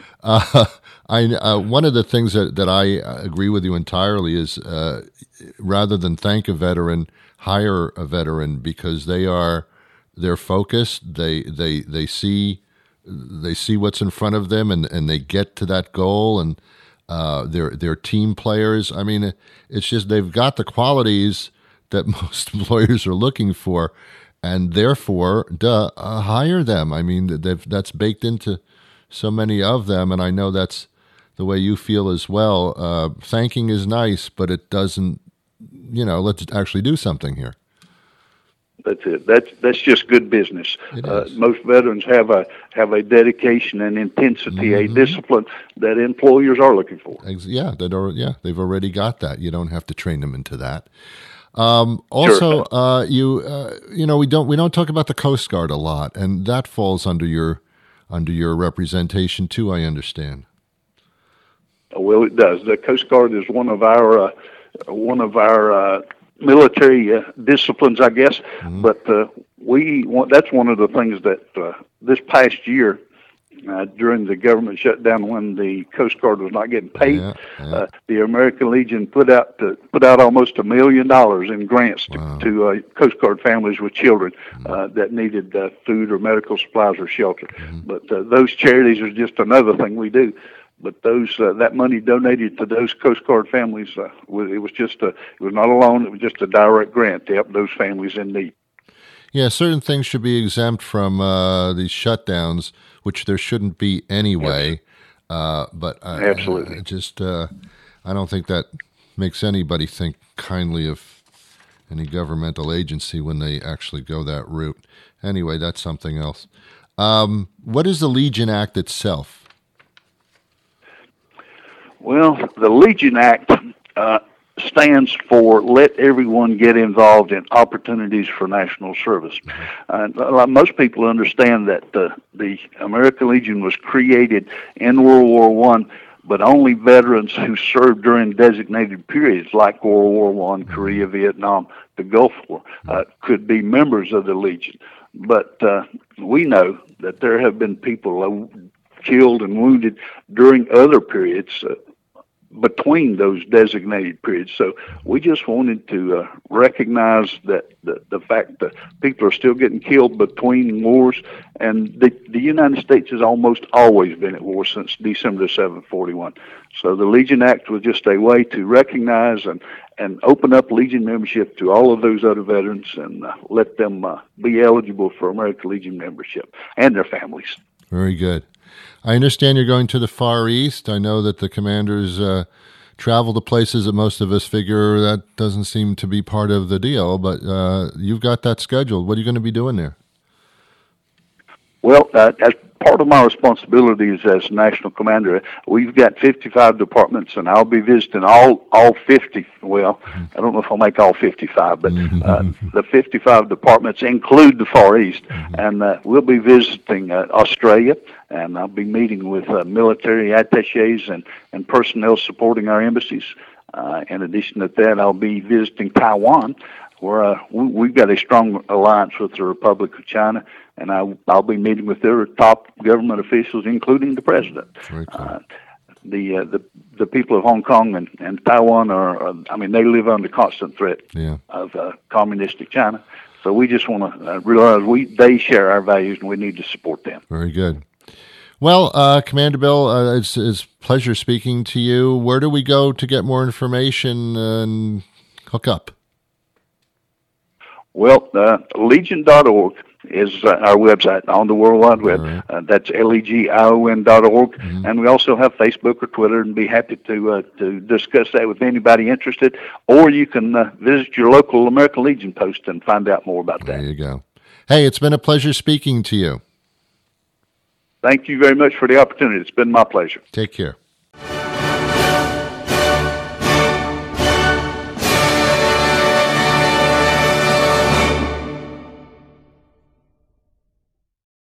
One of the things that I agree with you entirely is rather than thank a veteran, hire a veteran, because they're focused. They see what's in front of them and they get to that goal, and they're team players. I mean, it's just they've got the qualities that most employers are looking for, and therefore, hire them. I mean, that's baked into so many of them, and I know that's the way you feel as well. Thanking is nice, but it doesn't, let's actually do something here. That's it. That's just good business. Most veterans have a dedication and intensity, a discipline that employers are looking for. Yeah, they've already got that. You don't have to train them into that. Also, sure. We don't talk about the Coast Guard a lot, and that falls under your representation too, I understand. Well, it does. The Coast Guard is one of our military disciplines, I guess. But that's one of the things that this past year, during the government shutdown, when the Coast Guard was not getting paid, the American Legion put out almost $1 million in grants to Coast Guard families with children that needed food or medical supplies or shelter. But those charities are just another thing we do. But that money donated to those Coast Guard families, it was not a loan; it was just a direct grant to help those families in need. Yeah, certain things should be exempt from these shutdowns, which there shouldn't be anyway. But absolutely, I don't think that makes anybody think kindly of any governmental agency when they actually go that route. Anyway, that's something else. What is the Legion Act itself? Well, the Legion Act stands for let everyone get involved in opportunities for national service. Most people understand that the American Legion was created in World War I, but only veterans who served during designated periods like World War I, Korea, Vietnam, the Gulf War, could be members of the Legion. But we know that there have been people killed and wounded during other periods between those designated periods. So we just wanted to recognize that the fact that people are still getting killed between wars, and the United States has almost always been at war since December 7, 41. So the Legion Act was just a way to recognize and open up Legion membership to all of those other veterans and let them be eligible for American Legion membership and their families. Very good. I understand you're going to the Far East. I know that the commanders travel to places that most of us figure that doesn't seem to be part of the deal, but you've got that scheduled. What are you going to be doing there? Well, as part of my responsibilities as national commander, we've got 55 departments, and I'll be visiting all 50. Well, I don't know if I'll make all 55, but the 55 departments include the Far East, and we'll be visiting Australia, and I'll be meeting with military attaches and personnel supporting our embassies. In addition to that, I'll be visiting Taiwan, where we've got a strong alliance with the Republic of China, and I'll be meeting with their top government officials, including the president. Cool. The people of Hong Kong and Taiwan they live under constant threat of communistic China. So we just want to realize they share our values, and we need to support them. Very good. Well, Commander Bill, it's a pleasure speaking to you. Where do we go to get more information and hook up? Well, legion.org is our website on the World Wide Web. Right. That's legion.org. And we also have Facebook or Twitter, and be happy to discuss that with anybody interested. Or you can visit your local American Legion post and find out more about that. There you go. Hey, it's been a pleasure speaking to you. Thank you very much for the opportunity. It's been my pleasure. Take care.